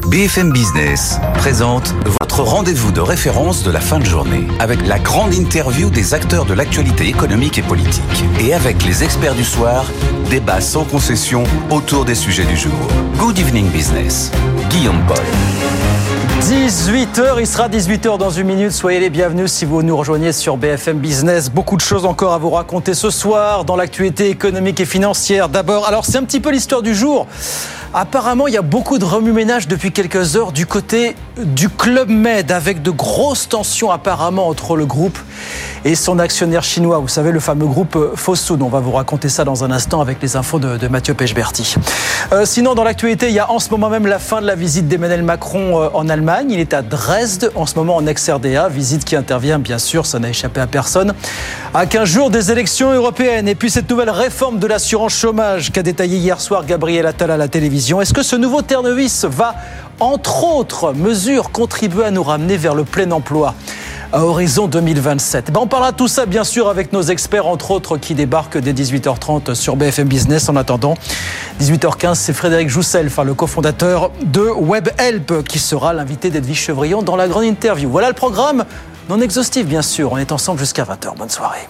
BFM Business présente votre rendez-vous de référence de la fin de journée avec la grande interview des acteurs de l'actualité économique et politique. Et avec les experts du soir, débat sans concession autour des sujets du jour. Good evening business. Guillaume Paul. 18h, il sera 18h dans une minute. Soyez les bienvenus si vous nous rejoignez sur BFM Business. Beaucoup de choses encore à vous raconter ce soir dans l'actualité économique et financière. D'abord, alors c'est un petit peu l'histoire du jour. Apparemment, il y a beaucoup de remue-ménage depuis quelques heures du côté du Club Med, avec de grosses tensions apparemment entre le groupe et son actionnaire chinois. Vous savez, le fameux groupe Fosun. On va vous raconter ça dans un instant avec les infos de Mathieu Pechberti. Sinon, dans l'actualité, il y a en ce moment même la fin de la visite d'Emmanuel Macron en Allemagne. Il est à Dresde, en ce moment en ex-RDA. Visite qui intervient, bien sûr, ça n'a échappé à personne, à 15 jours des élections européennes. Et puis cette nouvelle réforme de l'assurance chômage qu'a détaillé hier soir Gabriel Attal à la télévision. Est-ce que ce nouveau tournevis va, entre autres mesures, contribuer à nous ramener vers le plein emploi à horizon 2027? On parlera de tout ça, bien sûr, avec nos experts, entre autres, qui débarquent dès 18h30 sur BFM Business. En attendant, 18h15, c'est Frédéric Joussel, le cofondateur de WebHelp, qui sera l'invité d'Edwige Chevrillon dans la grande interview. Voilà le programme, non exhaustif, bien sûr. On est ensemble jusqu'à 20h. Bonne soirée.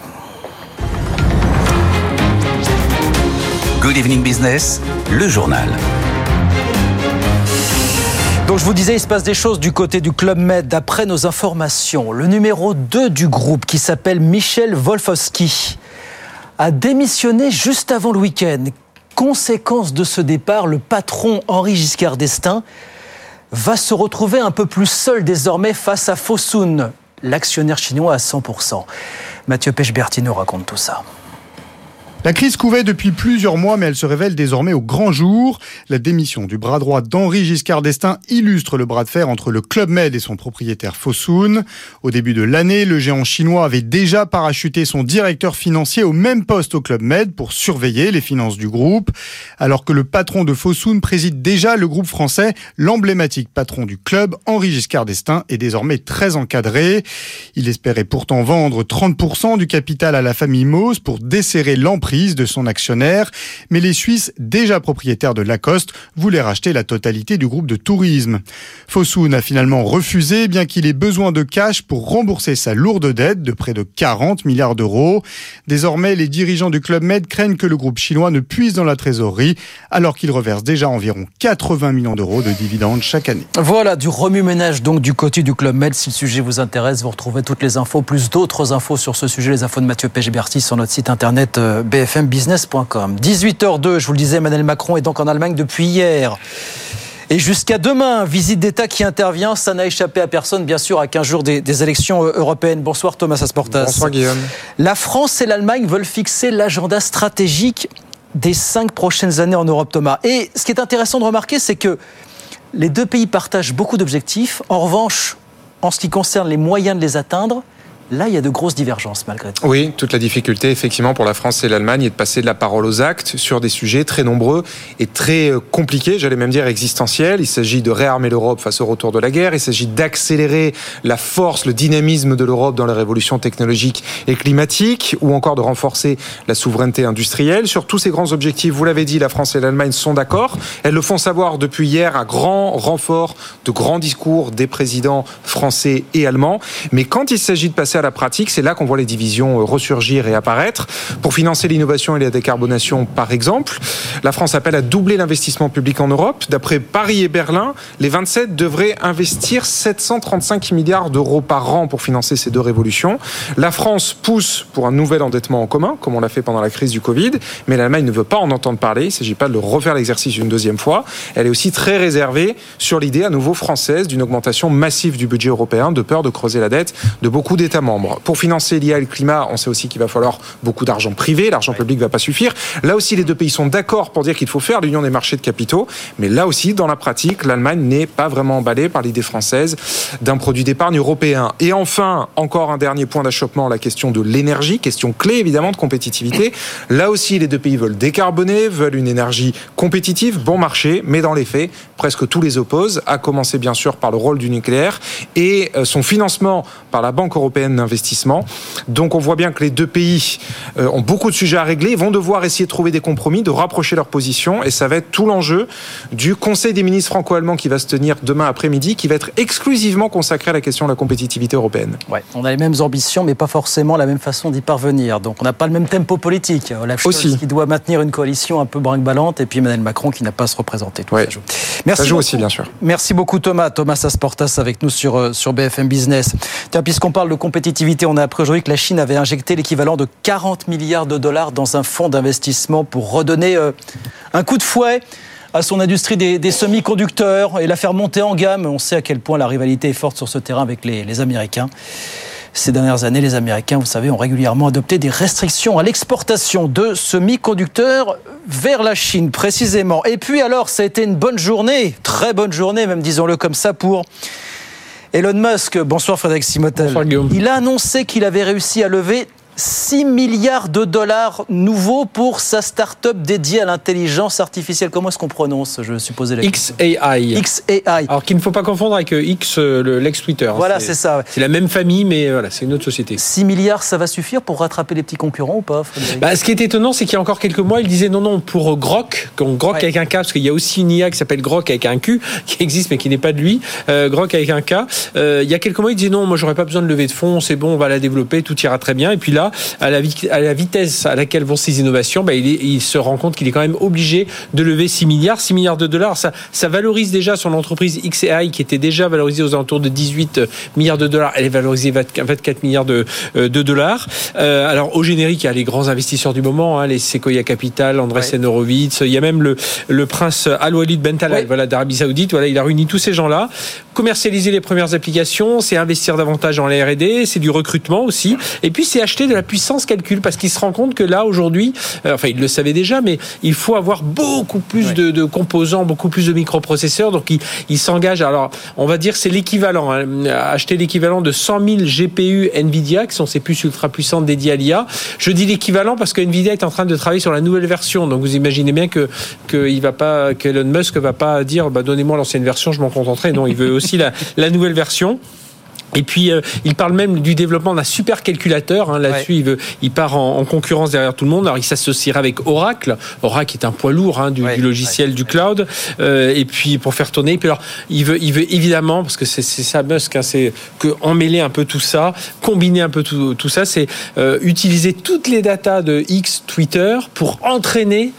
Good evening business, le journal. Donc je vous disais, il se passe des choses du côté du Club Med. D'après nos informations, le numéro 2 du groupe, qui s'appelle Michel Wolfowski, a démissionné juste avant le week-end. Conséquence de ce départ, le patron Henri Giscard d'Estaing va se retrouver un peu plus seul désormais face à Fosun, l'actionnaire chinois à 100%. Mathieu Pechberti nous raconte tout ça. La crise couvait depuis plusieurs mois, mais elle se révèle désormais au grand jour. La démission du bras droit d'Henri Giscard d'Estaing illustre le bras de fer entre le Club Med et son propriétaire Fosun. Au début de l'année, le géant chinois avait déjà parachuté son directeur financier au même poste au Club Med pour surveiller les finances du groupe. Alors que le patron de Fosun préside déjà le groupe français, l'emblématique patron du club, Henri Giscard d'Estaing, est désormais très encadré. Il espérait pourtant vendre 30% du capital à la famille Mose pour desserrer l'emprise de son actionnaire, mais les Suisses, déjà propriétaires de Lacoste, voulaient racheter la totalité du groupe de tourisme. Fosun a finalement refusé, bien qu'il ait besoin de cash pour rembourser sa lourde dette de près de 40 milliards d'euros. Désormais, les dirigeants du Club Med craignent que le groupe chinois ne puise dans la trésorerie, alors qu'il reverse déjà environ 80 millions d'euros de dividendes chaque année. Voilà, du remue-ménage donc du côté du Club Med. Si le sujet vous intéresse, vous retrouvez toutes les infos, plus d'autres infos sur ce sujet, les infos de Mathieu Pechberti sur notre site internet bfmbusiness.com. 18h02, je vous le disais, Emmanuel Macron est donc en Allemagne depuis hier. Et jusqu'à demain, visite d'État qui intervient, ça n'a échappé à personne, bien sûr, à 15 jours des élections européennes. Bonsoir Thomas Asportas. Bonsoir Guillaume. La France et l'Allemagne veulent fixer l'agenda stratégique des 5 prochaines années en Europe, Thomas. Et ce qui est intéressant de remarquer, c'est que les deux pays partagent beaucoup d'objectifs. En revanche, en ce qui concerne les moyens de les atteindre, là, il y a de grosses divergences malgré tout. Oui, toute la difficulté, effectivement, pour la France et l'Allemagne est de passer de la parole aux actes sur des sujets très nombreux et très compliqués, j'allais même dire existentiels. Il s'agit de réarmer l'Europe face au retour de la guerre. Il s'agit d'accélérer la force, le dynamisme de l'Europe dans la révolution technologique et climatique, ou encore de renforcer la souveraineté industrielle. Sur tous ces grands objectifs, vous l'avez dit, la France et l'Allemagne sont d'accord. Elles le font savoir depuis hier à grand renfort de grands discours des présidents français et allemands. Mais quand il s'agit de passer à la pratique, c'est là qu'on voit les divisions ressurgir et apparaître. Pour financer l'innovation et la décarbonation, par exemple, la France appelle à doubler l'investissement public en Europe. D'après Paris et Berlin, les 27 devraient investir 735 milliards d'euros par an pour financer ces deux révolutions. La France pousse pour un nouvel endettement en commun, comme on l'a fait pendant la crise du Covid, mais l'Allemagne ne veut pas en entendre parler. Il ne s'agit pas de refaire l'exercice une deuxième fois. Elle est aussi très réservée sur l'idée à nouveau française d'une augmentation massive du budget européen, de peur de creuser la dette de beaucoup d'États membres. Pour financer l'IA et le climat, on sait aussi qu'il va falloir beaucoup d'argent privé, l'argent public ne va pas suffire. Là aussi, les deux pays sont d'accord pour dire qu'il faut faire l'union des marchés de capitaux, mais là aussi, dans la pratique, l'Allemagne n'est pas vraiment emballée par l'idée française d'un produit d'épargne européen. Et enfin, encore un dernier point d'achoppement, la question de l'énergie, question clé évidemment de compétitivité. Là aussi, les deux pays veulent décarboner, veulent une énergie compétitive, bon marché, mais dans les faits, presque tous les opposent, à commencer bien sûr par le rôle du nucléaire et son financement par la Banque européenne d'investissement. Donc on voit bien que les deux pays ont beaucoup de sujets à régler, vont devoir essayer de trouver des compromis, de rapprocher leurs positions, et ça va être tout l'enjeu du Conseil des ministres franco-allemands qui va se tenir demain après-midi, qui va être exclusivement consacré à la question de la compétitivité européenne. Ouais, on a les mêmes ambitions, mais pas forcément la même façon d'y parvenir. Donc on n'a pas le même tempo politique. Olaf Scholz qui doit maintenir une coalition un peu brinque-ballante, et puis Emmanuel Macron qui n'a pas à se représenter. Tout ça joue. Merci ça joue beaucoup. Aussi, bien sûr. Merci beaucoup Thomas Asportas avec nous sur BFM Business. Tiens, puisqu'on parle de compétitivité, on a appris aujourd'hui que la Chine avait injecté l'équivalent de 40 milliards de dollars dans un fonds d'investissement pour redonner un coup de fouet à son industrie des semi-conducteurs et la faire monter en gamme. On sait à quel point la rivalité est forte sur ce terrain avec les Américains. Ces dernières années, les Américains, vous savez, ont régulièrement adopté des restrictions à l'exportation de semi-conducteurs vers la Chine, précisément. Et puis alors, ça a été une bonne journée, très bonne journée, même disons-le comme ça, pour Elon Musk. Bonsoir Frédéric Simotel. Bonsoir Guillaume. Il a annoncé qu'il avait réussi à lever 6 milliards de dollars nouveaux pour sa start-up dédiée à l'intelligence artificielle. Comment est-ce qu'on prononce, je supposais XAI. XAI. Alors qu'il ne faut pas confondre avec X, l'ex-Twitter. Voilà, c'est ça. C'est la même famille, mais voilà, c'est une autre société. 6 milliards, ça va suffire pour rattraper les petits concurrents ou pas, Frédéric ? Ce qui est étonnant, c'est qu'il y a encore quelques mois, il disait non, pour Grok avec un K, parce qu'il y a aussi une IA qui s'appelle Grok avec un Q, qui existe mais qui n'est pas de lui, Grok avec un K. Il y a quelques mois, il disait non, moi j'aurais pas besoin de lever de fonds, c'est bon, on va la développer, tout ira très bien. Et puis là, à la vitesse à laquelle vont ces innovations, il se rend compte qu'il est quand même obligé de lever 6 milliards de dollars. Ça valorise déjà son entreprise XAI, qui était déjà valorisée aux alentours de 18 milliards de dollars. Elle est valorisée 24 milliards de dollars. Alors, au générique, il y a les grands investisseurs du moment, les Sequoia Capital, Andreessen Horowitz. Il y a même le prince Al-Walid Ben Talal, d'Arabie Saoudite. Voilà, il a réuni tous ces gens-là. Commercialiser les premières applications, c'est investir davantage en la R&D, c'est du recrutement aussi. Et puis, c'est acheter de la puissance calcul, parce qu'il se rend compte que là, aujourd'hui, il le savait déjà, mais il faut avoir beaucoup plus de composants, beaucoup plus de microprocesseurs. Donc, il s'engage. Alors, on va dire, c'est l'équivalent. Acheter l'équivalent de 100 000 GPU NVIDIA, qui sont ces puces ultra puissantes dédiées à l'IA. Je dis l'équivalent parce que NVIDIA est en train de travailler sur la nouvelle version. Donc, vous imaginez bien qu'Elon Musk va pas dire, donnez-moi l'ancienne version, je m'en contenterai. Non, il veut aussi la nouvelle version. Et puis, il parle même du développement d'un supercalculateur. Là-dessus, il part en concurrence derrière tout le monde. Alors, il s'associera avec Oracle. Oracle est un poids lourd du logiciel du cloud. Et puis, pour faire tourner. Et puis, alors, il veut évidemment, parce que c'est ça, Musk, c'est emmêler un peu tout ça, combiner un peu tout ça, c'est utiliser toutes les datas de X Twitter pour entraîner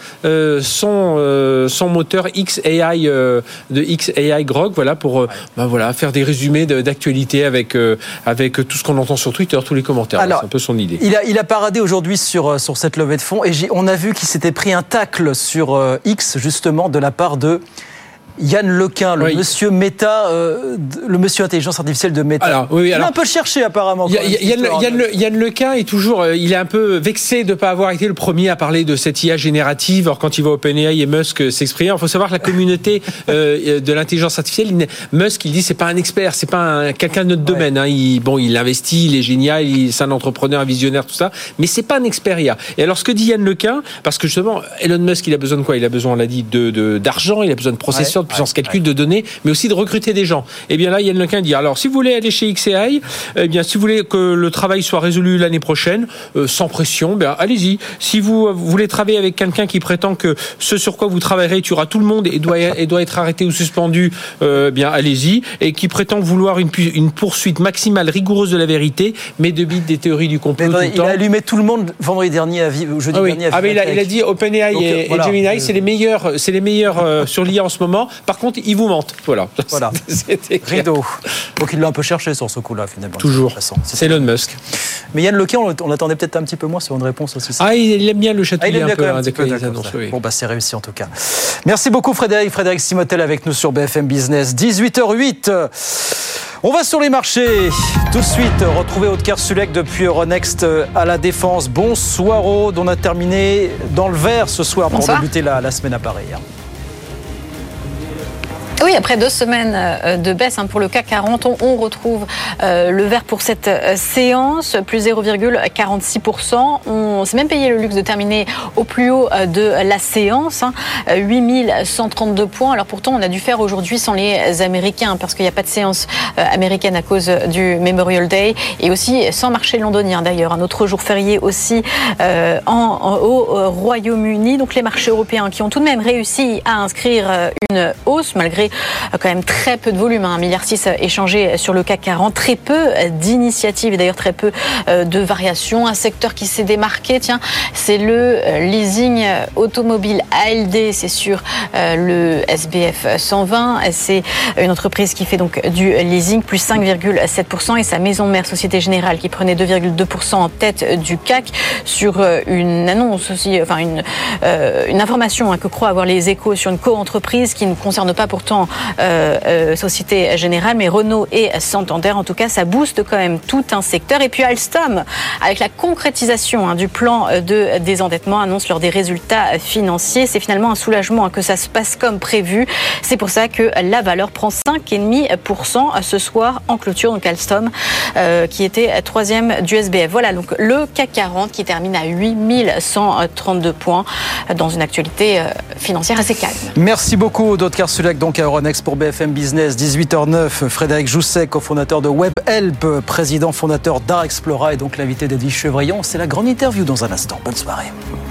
son moteur XAI de XAI Grok. Voilà, pour faire des résumés d'actualité avec tout ce qu'on entend sur Twitter, tous les commentaires. Alors, c'est un peu son idée. Il a paradé aujourd'hui sur cette levée de fonds, et on a vu qu'il s'était pris un tacle sur X, justement, de la part de Yann Lequin, le monsieur Meta, le monsieur intelligence artificielle de Meta. Il a un peu cherché apparemment. Yann Lequin est toujours, il est un peu vexé de ne pas avoir été le premier à parler de cette IA générative. Alors quand il voit OpenAI et Musk s'exprimer, il faut savoir que la communauté de l'intelligence artificielle, Musk, il dit c'est pas un expert, c'est pas quelqu'un de notre domaine. Il investit, il est génial, c'est un entrepreneur, un visionnaire, tout ça, mais c'est pas un expert IA. Et alors ce que dit Yann Lequin, parce que justement Elon Musk, il a besoin de quoi ? Il a besoin, on l'a dit, d'argent, il a besoin de processeurs, de puissance calcul, de données, mais aussi de recruter des gens. Et bien là, Yann Lequin dit, alors si vous voulez aller chez XAI, si vous voulez que le travail soit résolu l'année prochaine, sans pression, allez-y. Si vous voulez travailler avec quelqu'un qui prétend que ce sur quoi vous travaillerez tuera tout le monde et doit être arrêté ou suspendu, allez-y. Et qui prétend vouloir une poursuite maximale rigoureuse de la vérité, mais de bite des théories du complot tout le temps. Il a allumé tout le monde vendredi dernier jeudi dernier. Il a dit OpenAI et Gemini, c'est les meilleurs sur l'IA en ce moment. Par contre, ils vous mentent. Voilà. Rideau. Donc il l'a un peu cherché sur ce coup-là, finalement. Toujours. C'est Elon Musk. Mais Yann Lequin, on l'attendait peut-être un petit peu moins sur une réponse aussi. Il aime bien le chatouiller un peu. Bon, c'est réussi en tout cas. Merci beaucoup Frédéric Simotel avec nous sur BFM Business. 18h08. On va sur les marchés. Tout de suite, retrouver Aude Kersulek depuis Euronext à la Défense. Bonsoir Aude, on a terminé dans le vert ce soir pour débuter la semaine à Paris. Oui, après 2 semaines de baisse pour le CAC 40, on retrouve le vert pour cette séance, plus 0,46%. On s'est même payé le luxe de terminer au plus haut de la séance, 8132 points. Alors pourtant, on a dû faire aujourd'hui sans les Américains, parce qu'il n'y a pas de séance américaine à cause du Memorial Day, et aussi sans marché londonien d'ailleurs. Un autre jour férié aussi au Royaume-Uni. Donc les marchés européens qui ont tout de même réussi à inscrire une hausse, malgré quand même très peu de volume, 1,6 milliard échangé sur le CAC 40, très peu d'initiatives et d'ailleurs très peu de variations. Un secteur qui s'est démarqué, c'est le leasing automobile ALD, c'est sur le SBF 120. C'est une entreprise qui fait donc du leasing, plus 5,7%, et sa maison mère Société Générale qui prenait 2,2% en tête du CAC sur une annonce aussi, une information que croient avoir les Échos sur une co-entreprise qui ne concerne pas pourtant Société Générale, mais Renault et Santander. En tout cas, ça booste quand même tout un secteur. Et puis Alstom, avec la concrétisation du plan de désendettement, annonce lors des résultats financiers. C'est finalement un soulagement que ça se passe comme prévu. C'est pour ça que la valeur prend 5,5% ce soir en clôture. Donc Alstom, qui était 3e du SBF. Voilà, donc le CAC 40 qui termine à 8132 points dans une actualité financière assez calme. Merci beaucoup, Aude Kersulek, donc à Euronext pour BFM Business. 18h09, Frédéric Jousset, cofondateur de WebHelp, président fondateur d'Arexplora, et donc l'invité d'Edwige Chevrillon. C'est la grande interview dans un instant. Bonne soirée.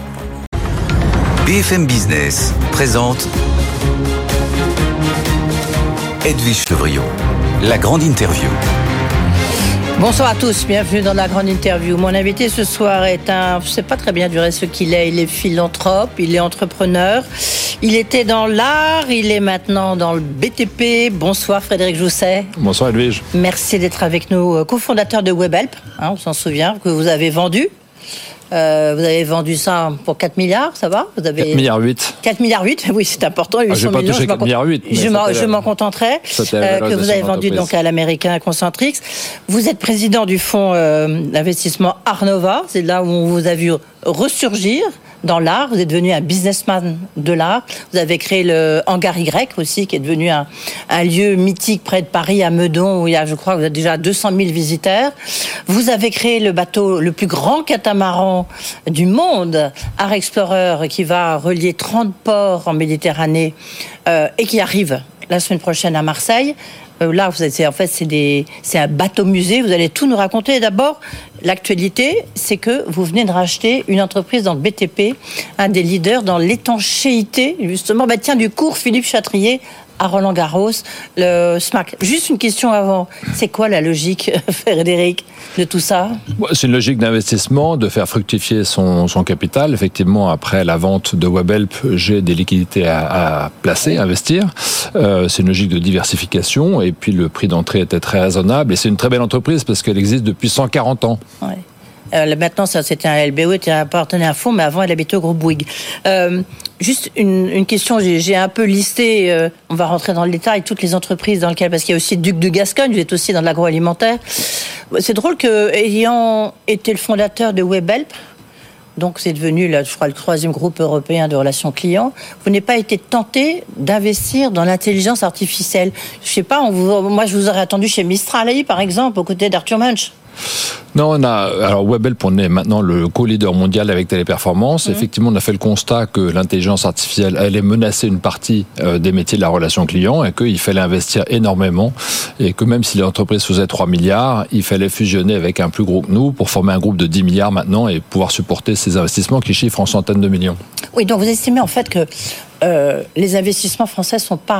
BFM Business présente Edwige Chevrillon, la grande interview. Bonsoir à tous, bienvenue dans la grande interview. Mon invité ce soir est je ne sais pas très bien du reste ce qu'il est. Il est philanthrope, il est entrepreneur. Il était dans l'art, il est maintenant dans le BTP. Bonsoir Frédéric Jousset. Bonsoir Edwige. Merci d'être avec nous, cofondateur de WebHelp, on s'en souvient, que vous avez vendu. Vous avez vendu ça pour 4 milliards, ça va? Vous avez 4 milliards 8. 4 milliards 8, oui, c'est important. Je n'ai pas touché 4 milliards 8. Je m'en contenterai. Que vous avez vendu donc à l'américain Concentrix. Vous êtes président du fonds d'investissement Arnova. C'est là où on vous a vu ressurgir dans l'art. Vous êtes devenu un businessman de l'art. Vous avez créé le Hangar Y aussi, qui est devenu un lieu mythique près de Paris, à Meudon, où il y a, je crois, vous êtes déjà 200 000 visiteurs. Vous avez créé le bateau, le plus grand catamaran du monde, Arexplorer, qui va relier 30 ports en Méditerranée et qui arrive la semaine prochaine à Marseille. Là, c'est un bateau-musée. Vous allez tout nous raconter. D'abord, l'actualité, c'est que vous venez de racheter une entreprise dans le BTP, un des leaders dans l'étanchéité, justement, du cours Philippe Chatrier à Roland-Garros, le SMAC. Juste une question avant. C'est quoi la logique, Frédéric, de tout ça? C'est une logique d'investissement, de faire fructifier son capital. Effectivement, après la vente de WebHelp, j'ai des liquidités à placer, à investir. C'est une logique de diversification. Et puis, le prix d'entrée était très raisonnable. Et c'est une très belle entreprise parce qu'elle existe depuis 140 ans. Ouais. Maintenant, ça, c'était un LBO, était appartenait à un fonds, mais avant, elle habitait au groupe Bouygues. Juste une question, j'ai un peu listé, on va rentrer dans le détail, toutes les entreprises dans lesquelles, parce qu'il y a aussi Duc de Gascogne, vous êtes aussi dans l'agroalimentaire. C'est drôle que, ayant été le fondateur de WebHelp, donc c'est devenu, je crois, le 3e groupe européen de relations clients, vous n'avez pas été tenté d'investir dans l'intelligence artificielle. Je sais pas, moi je vous aurais attendu chez Mistral AI, par exemple, aux côtés d'Arthur Munch. Non, alors WebHelp, on est maintenant le co-leader mondial avec Téléperformance. Effectivement, on a fait le constat que l'intelligence artificielle allait menacer une partie des métiers de la relation client et qu'il fallait investir énormément et que même si l'entreprise faisait 3 milliards, il fallait fusionner avec un plus gros que nous pour former un groupe de 10 milliards maintenant et pouvoir supporter ces investissements qui chiffrent en centaines de millions. Oui, donc vous estimez en fait que les investissements français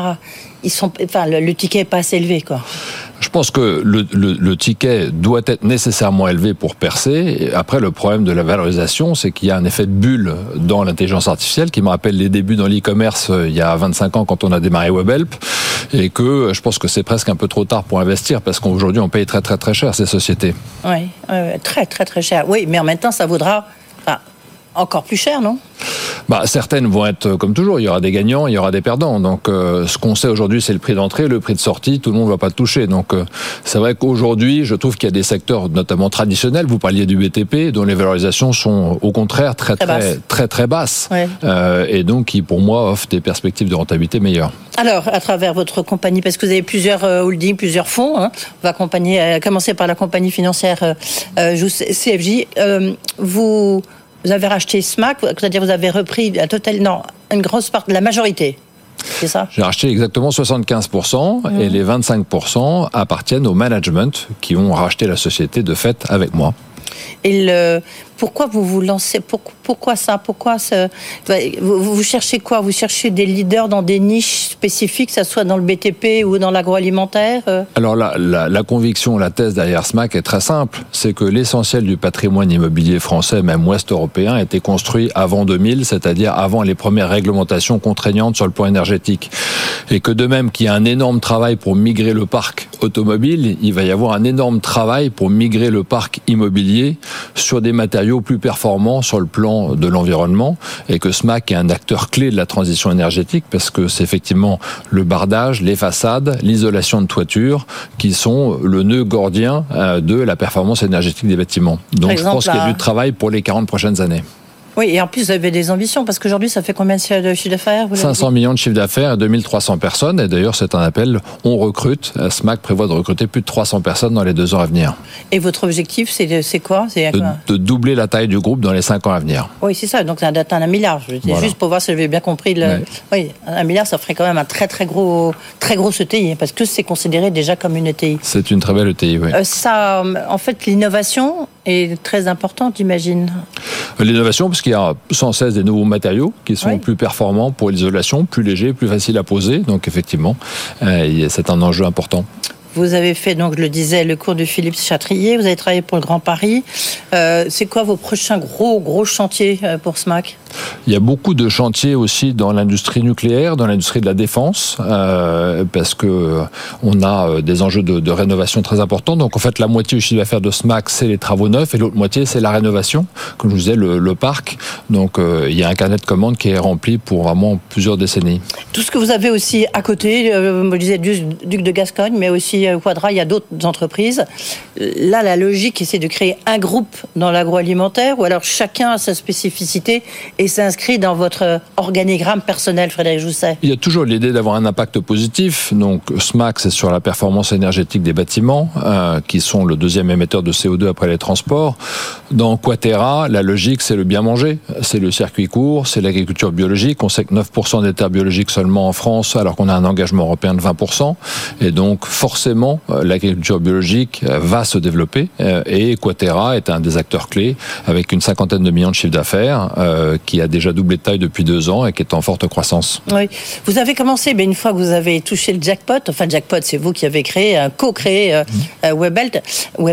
le ticket n'est pas assez élevé, quoi. Je pense que le ticket doit être nécessairement élevé pour percer. Et après, le problème de la valorisation, c'est qu'il y a un effet de bulle dans l'intelligence artificielle qui me rappelle les débuts dans l'e-commerce il y a 25 ans quand on a démarré WebHelp. Et que je pense que c'est presque un peu trop tard pour investir parce qu'aujourd'hui, on paye très très très cher ces sociétés. Oui, très très très cher. Oui, mais en même temps, ça vaudra encore plus cher, non ? Certaines vont être comme toujours, il y aura des gagnants, il y aura des perdants. Donc ce qu'on sait aujourd'hui, c'est le prix d'entrée, le prix de sortie, tout le monde ne va pas le toucher. Donc c'est vrai qu'aujourd'hui, je trouve qu'il y a des secteurs notamment traditionnels, vous parliez du BTP, dont les valorisations sont au contraire très basses. Ouais. Et donc qui pour moi offrent des perspectives de rentabilité meilleures. Alors, à travers votre compagnie, parce que vous avez plusieurs holdings, plusieurs fonds, on va commencer par la compagnie financière CFJ. Vous avez racheté SMAC, c'est-à-dire vous avez repris une grosse part, la majorité. C'est ça ? J'ai racheté exactement 75% et les 25% appartiennent au management qui ont racheté la société de fait avec moi. Et pourquoi vous vous lancez ? Pourquoi ça ? Vous cherchez quoi ? Vous cherchez des leaders dans des niches spécifiques, que ce soit dans le BTP ou dans l'agroalimentaire ? Alors la conviction, la thèse derrière SMAC est très simple. C'est que l'essentiel du patrimoine immobilier français, même ouest européen, a été construit avant 2000, c'est-à-dire avant les premières réglementations contraignantes sur le plan énergétique. Et que de même qu'il y a un énorme travail pour migrer le parc automobile, il va y avoir un énorme travail pour migrer le parc immobilier sur des matériaux plus performants sur le plan de l'environnement, et que SMAC est un acteur clé de la transition énergétique parce que c'est effectivement le bardage, les façades, l'isolation de toiture qui sont le nœud gordien de la performance énergétique des bâtiments. Donc je pense qu'il y a du travail pour les 40 prochaines années. Oui, et en plus, vous avez des ambitions, parce qu'aujourd'hui, ça fait combien de chiffre d'affaires ? 500 millions de chiffre d'affaires et 2300 personnes. Et d'ailleurs, c'est un appel, on recrute. SMAC prévoit de recruter plus de 300 personnes dans les 2 ans à venir. Et votre objectif, c'est quoi ? De doubler la taille du groupe dans les 5 ans à venir. Oui, c'est ça. Donc, ça atteint 1 milliard. Voilà. Juste pour voir si j'avais bien compris. Oui, 1 milliard, ça ferait quand même un très gros ETI, parce que c'est considéré déjà comme une ETI. C'est une très belle ETI, oui. En fait, l'innovation est très importante, j'imagine. L'innovation, parce qu'il y a sans cesse des nouveaux matériaux qui sont plus performants pour l'isolation, plus légers, plus faciles à poser. Donc effectivement, c'est un enjeu important. Vous avez fait, donc je le disais, le cours de Philippe Chatrier, vous avez travaillé pour le Grand Paris. C'est quoi vos prochains gros chantiers pour SMAC ? Il y a beaucoup de chantiers aussi dans l'industrie nucléaire, dans l'industrie de la défense, parce que on a des enjeux de rénovation très importants. Donc en fait, la moitié du chiffre d'affaires de SMAC, c'est les travaux neufs, et l'autre moitié, c'est la rénovation, comme je vous disais, le parc. Donc il y a un carnet de commandes qui est rempli pour vraiment plusieurs décennies. Tout ce que vous avez aussi à côté, je disais Duc de Gascogne, mais aussi Quadra, il y a d'autres entreprises. Là, la logique, c'est de créer un groupe dans l'agroalimentaire, ou alors chacun a sa spécificité et s'inscrit dans votre organigramme personnel, Frédéric Jousset? Il y a toujours l'idée d'avoir un impact positif. Donc SMAC, c'est sur la performance énergétique des bâtiments, qui sont le deuxième émetteur de CO2 après les transports. Dans Quatera, la logique, c'est le bien manger. C'est le circuit court, c'est l'agriculture biologique. On sait que 9% des terres biologiques seulement en France, alors qu'on a un engagement européen de 20%. Et donc, forcément, l'agriculture biologique va se développer. Et Quatera est un des acteurs clés, avec une 50aine de millions de chiffre d'affaires, qui a déjà doublé de taille depuis 2 ans et qui est en forte croissance. Oui. Vous avez commencé, mais une fois que vous avez touché le jackpot, enfin le jackpot, c'est vous qui avez co-créé Webbelt.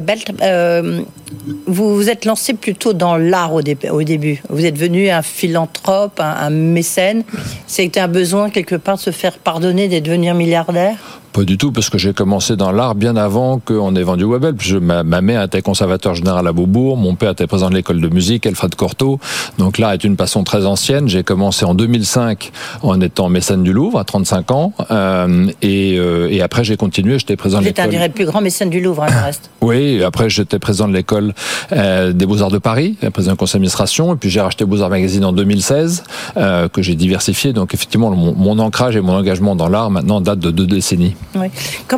Vous vous êtes lancé plutôt dans l'art au début. Vous êtes devenu un philanthrope, un mécène. C'était un besoin quelque part de se faire pardonner d'être devenir milliardaire? Pas du tout, parce que j'ai commencé dans l'art bien avant qu'on ait vendu Webbelt. Ma mère était conservateur général à Beaubourg, mon père était président de l'école de musique, Alfred Cortot. Donc l'art est une passion très ancienne. J'ai commencé en 2005 en étant mécène du Louvre à 35 ans. Et après j'ai continué, j'étais président de l'école. Vous êtes un des plus grands mécènes du Louvre, le reste. Oui, après j'étais président de l'école des Beaux-Arts de Paris, président du conseil d'administration. Et puis j'ai racheté Beaux-Arts Magazine en 2016, que j'ai diversifié. Donc effectivement, mon ancrage et mon engagement dans l'art maintenant date de 2 décennies. Oui.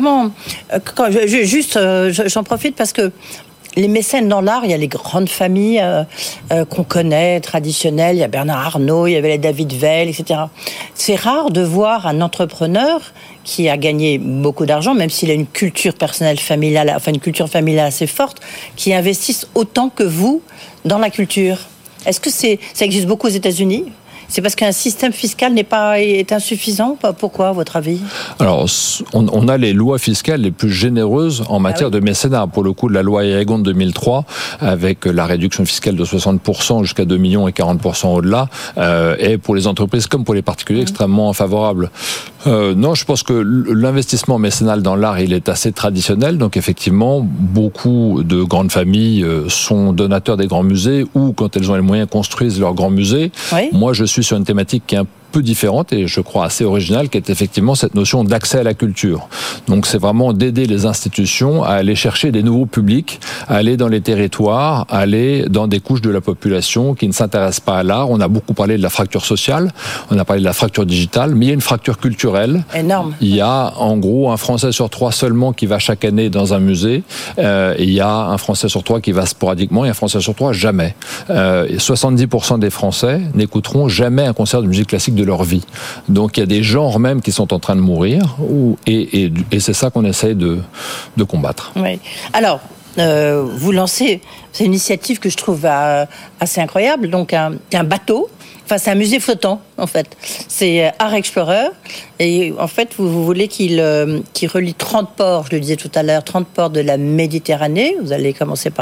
J'en profite parce que les mécènes dans l'art, il y a les grandes familles qu'on connaît, traditionnelles. Il y a Bernard Arnault, il y avait les David Veil, etc. C'est rare de voir un entrepreneur qui a gagné beaucoup d'argent, même s'il a une culture personnelle familiale, enfin une culture familiale assez forte, qui investisse autant que vous dans la culture. Est-ce que ça existe beaucoup aux États-Unis ? C'est parce qu'un système fiscal est insuffisant? Pourquoi, à votre avis? Alors, on a les lois fiscales les plus généreuses en matière de mécénat. Pour le coup, la loi Eragon de 2003, avec la réduction fiscale de 60% jusqu'à 2 millions et 40% au-delà, est pour les entreprises comme pour les particuliers extrêmement favorable. Non, je pense que l'investissement mécénal dans l'art, il est assez traditionnel. Donc, effectivement, beaucoup de grandes familles sont donateurs des grands musées ou, quand elles ont les moyens, construisent leurs grands musées. Oui. Moi, je suis suis sur une thématique qui est un peu différente et je crois assez originale, qui est effectivement cette notion d'accès à la culture. Donc c'est vraiment d'aider les institutions à aller chercher des nouveaux publics, à aller dans les territoires, à aller dans des couches de la population qui ne s'intéressent pas à l'art. On a beaucoup parlé de la fracture sociale, on a parlé de la fracture digitale, mais il y a une fracture culturelle. Énorme. Il y a en gros un Français sur 3 seulement qui va chaque année dans un musée, et il y a un Français sur 3 qui va sporadiquement et un Français sur 3 jamais. 70% des Français n'écouteront jamais un concert de musique classique de leur vie. Donc il y a des genres même qui sont en train de mourir, et c'est ça qu'on essaye de combattre. Oui. Alors, vous lancez, c'est une initiative que je trouve assez incroyable, donc un bateau. Enfin, c'est un musée flottant, en fait. C'est Art Explorer. Et en fait, vous voulez qu'il relie 30 ports, je le disais tout à l'heure, 30 ports de la Méditerranée. Vous allez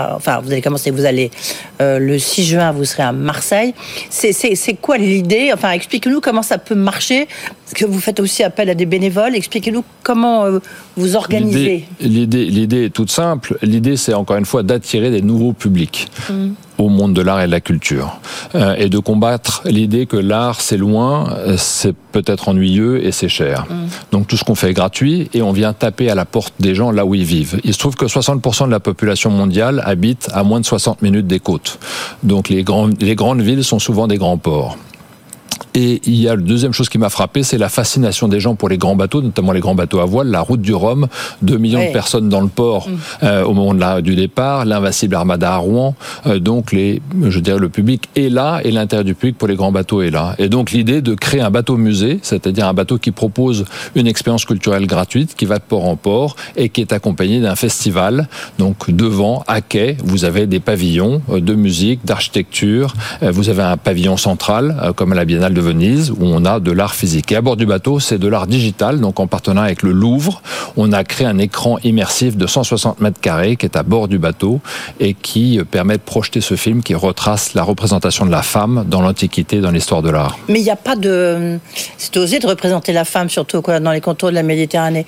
le 6 juin, vous serez à Marseille. C'est quoi l'idée? Enfin, expliquez-nous comment ça peut marcher. Parce que vous faites aussi appel à des bénévoles. Expliquez-nous comment vous organisez. L'idée est toute simple. L'idée, c'est encore une fois d'attirer des nouveaux publics au monde de l'art et de la culture. Et de combattre l'idée que l'art, c'est loin, c'est peut-être ennuyeux et c'est cher. Donc tout ce qu'on fait est gratuit et on vient taper à la porte des gens là où ils vivent. Il se trouve que 60% de la population mondiale habite à moins de 60 minutes des côtes. Donc les grandes villes sont souvent des grands ports. Et il y a la deuxième chose qui m'a frappé, c'est la fascination des gens pour les grands bateaux, notamment les grands bateaux à voile, la route du Rhum, 2 millions de personnes dans le port au moment du départ, l'invincible Armada à Rouen, donc le public est là et l'intérêt du public pour les grands bateaux est là. Et donc l'idée de créer un bateau musée, c'est-à-dire un bateau qui propose une expérience culturelle gratuite, qui va de port en port et qui est accompagné d'un festival. Donc devant, à quai, vous avez des pavillons de musique, d'architecture, vous avez un pavillon central comme à la Biennale de Venise, où on a de l'art physique. Et à bord du bateau, c'est de l'art digital, donc en partenariat avec le Louvre, on a créé un écran immersif de 160 mètres carrés qui est à bord du bateau et qui permet de projeter ce film qui retrace la représentation de la femme dans l'Antiquité, dans l'histoire de l'art. Mais il n'y a pas de... C'est osé de représenter la femme, surtout dans les contours de la Méditerranée.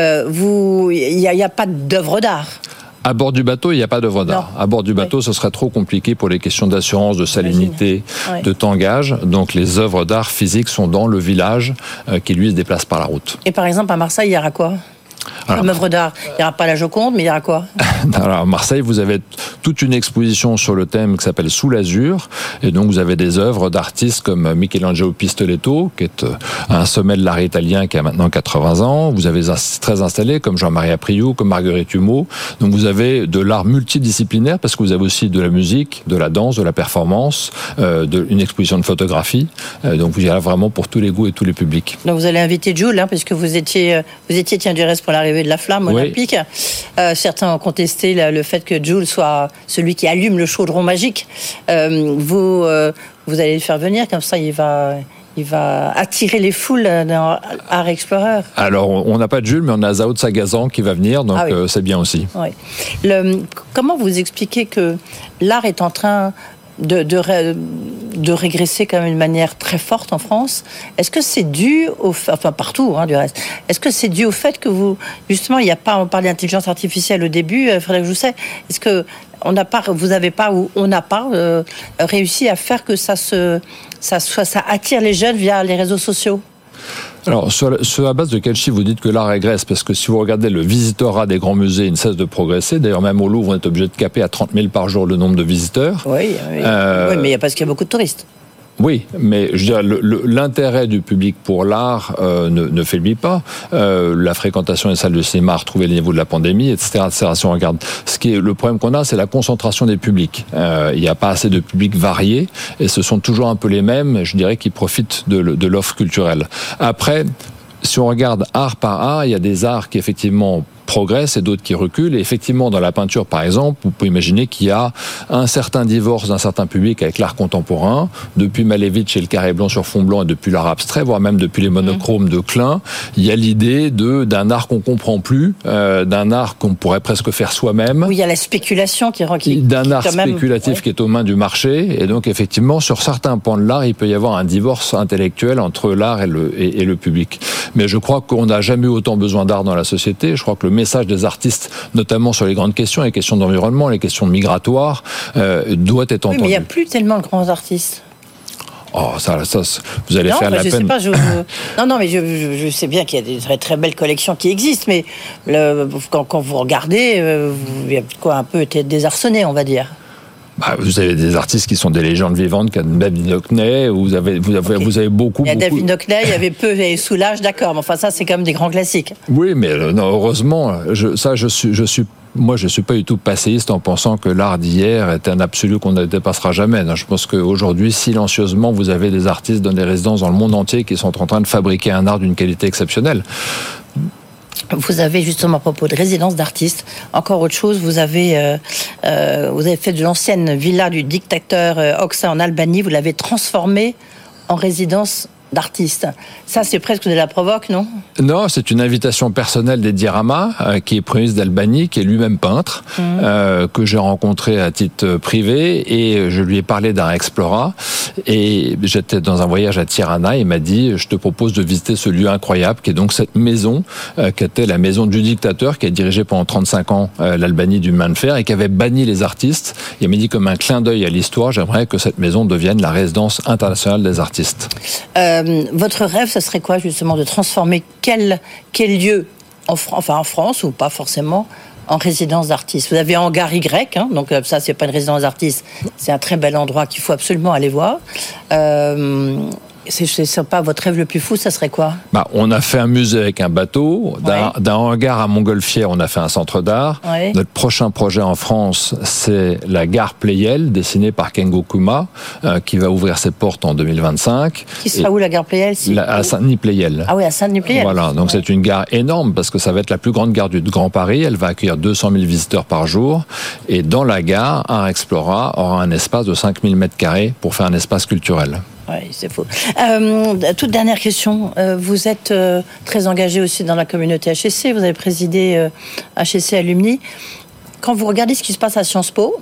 Il n'y a pas d'œuvre d'art. À bord du bateau, il n'y a pas d'œuvre d'art. À bord du bateau, ce serait trop compliqué pour les questions d'assurance, de salinité, de tangage. Donc les œuvres d'art physiques sont dans le village qui, lui, se déplace par la route. Et par exemple, à Marseille, il y aura quoi ? Comme œuvre d'art, il n'y aura pas la Joconde, mais il y aura quoi? Alors à Marseille, vous avez toute une exposition sur le thème qui s'appelle Sous l'azur, et donc vous avez des œuvres d'artistes comme Michelangelo Pistoletto, qui est un sommet de l'art italien qui a maintenant 80 ans. Vous avez très installés comme Jean-Marie Apriou, comme Marguerite Humeau. Donc vous avez de l'art multidisciplinaire parce que vous avez aussi de la musique, de la danse, de la performance, une exposition de photographie. Donc vous y allez vraiment pour tous les goûts et tous les publics. Donc vous allez inviter Jules, parce que vous étiez tiens du reste pour l'arrivée de la flamme olympique. Certains ont contesté le fait que Jules soit celui qui allume le chaudron magique. Vous allez le faire venir, comme ça il va attirer les foules dans Art Explorer. Alors, on n'a pas de Jules, mais on a Zao de Sagazan qui va venir, donc c'est bien aussi. Oui. Comment vous expliquez que l'art est en train de régresser quand même d'une manière très forte en France? Est-ce que c'est dû partout, du reste. Est-ce que c'est dû au fait que justement, on parlait d'intelligence artificielle au début, Frédéric Jousset, est-ce que on n'a pas réussi à faire que ça attire les jeunes via les réseaux sociaux? Alors, sur la base de quel chiffre vous dites que l'art régresse? Parce que si vous regardez le visitorat des grands musées, il ne cesse de progresser. D'ailleurs, même au Louvre, on est obligé de caper à 30 000 par jour le nombre de visiteurs. Oui, mais parce qu'il y a beaucoup de touristes. Oui, mais je dirais l'intérêt du public pour l'art ne faiblit pas. La fréquentation des salles de cinéma a retrouvé le niveau de la pandémie, etc. Si on regarde, le problème qu'on a, c'est la concentration des publics. Il n'y a pas assez de publics variés, et ce sont toujours un peu les mêmes, je dirais, qui profitent de l'offre culturelle. Après, si on regarde art par art, il y a des arts qui effectivement progressent et d'autres qui reculent. Et effectivement, dans la peinture, par exemple, vous pouvez imaginer qu'il y a un certain divorce d'un certain public avec l'art contemporain, depuis Malevich et le carré blanc sur fond blanc, et depuis l'art abstrait, voire même depuis les monochromes de Klein. Il y a l'idée d'un art qu'on comprend plus, d'un art qu'on pourrait presque faire soi-même. Oui, il y a la spéculation d'un art spéculatif qui est aux mains du marché. Et donc, effectivement, sur certains pans de l'art, il peut y avoir un divorce intellectuel entre l'art et le public. Mais je crois qu'on n'a jamais eu autant besoin d'art dans la société. Je crois que le message des artistes, notamment sur les grandes questions, les questions d'environnement, les questions migratoires, doit être entendu. Oui, mais il n'y a plus tellement de grands artistes. Oh, ça, vous allez faire la peine. Non, mais je sais bien qu'il y a des très très belles collections qui existent, mais quand vous regardez, il y a quoi un peu été désarçonné, on va dire. Vous avez des artistes qui sont des légendes vivantes, comme David Hockney, vous avez beaucoup. Il y a David Hockney, il y avait peu et Soulage, d'accord, mais enfin ça c'est comme des grands classiques. Oui, mais non, heureusement, je suis pas du tout passéiste en pensant que l'art d'hier était un absolu qu'on ne dépassera jamais. Je pense qu'aujourd'hui, silencieusement, vous avez des artistes dans des résidences dans le monde entier qui sont en train de fabriquer un art d'une qualité exceptionnelle. Vous avez justement à propos de résidence d'artistes, encore autre chose, vous avez fait de l'ancienne villa du dictateur Hoxha en Albanie, vous l'avez transformée en résidence d'artistes. Ça, c'est presque de la provoque, non ? Non, c'est une invitation personnelle d'Edi Rama, qui est Premier ministre d'Albanie, qui est lui-même peintre, que j'ai rencontré à titre privé, et je lui ai parlé d'un Explora, et j'étais dans un voyage à Tirana, et il m'a dit, je te propose de visiter ce lieu incroyable, qui est donc cette maison, qui était la maison du dictateur, qui a dirigé pendant 35 ans l'Albanie du main de fer, et qui avait banni les artistes. Il m'a dit, comme un clin d'œil à l'histoire, j'aimerais que cette maison devienne la résidence internationale des artistes. Votre rêve, ce serait quoi justement de transformer quel lieu en France ou pas forcément en résidence d'artistes? Vous avez Hangar Y, donc ça c'est pas une résidence d'artistes, c'est un très bel endroit qu'il faut absolument aller voir. C'est pas votre rêve le plus fou, ça serait quoi? On a fait un musée avec un bateau, d'un hangar à Montgolfière, on a fait un centre d'art. Ouais. Notre prochain projet en France, c'est la gare Pleyel, dessinée par Kengo Kuma, qui va ouvrir ses portes en 2025. Qui sera où la gare Pleyel? À Saint-Denis-Pleyel. Ah oui, à Saint-Denis-Pleyel. Voilà, donc c'est une gare énorme parce que ça va être la plus grande gare du Grand Paris. Elle va accueillir 200 000 visiteurs par jour. Et dans la gare, Art Explora aura un espace de 5000 m² pour faire un espace culturel. Oui, c'est faux. Toute dernière question. Vous êtes très engagé aussi dans la communauté HEC. Vous avez présidé HEC Alumni. Quand vous regardez ce qui se passe à Sciences Po,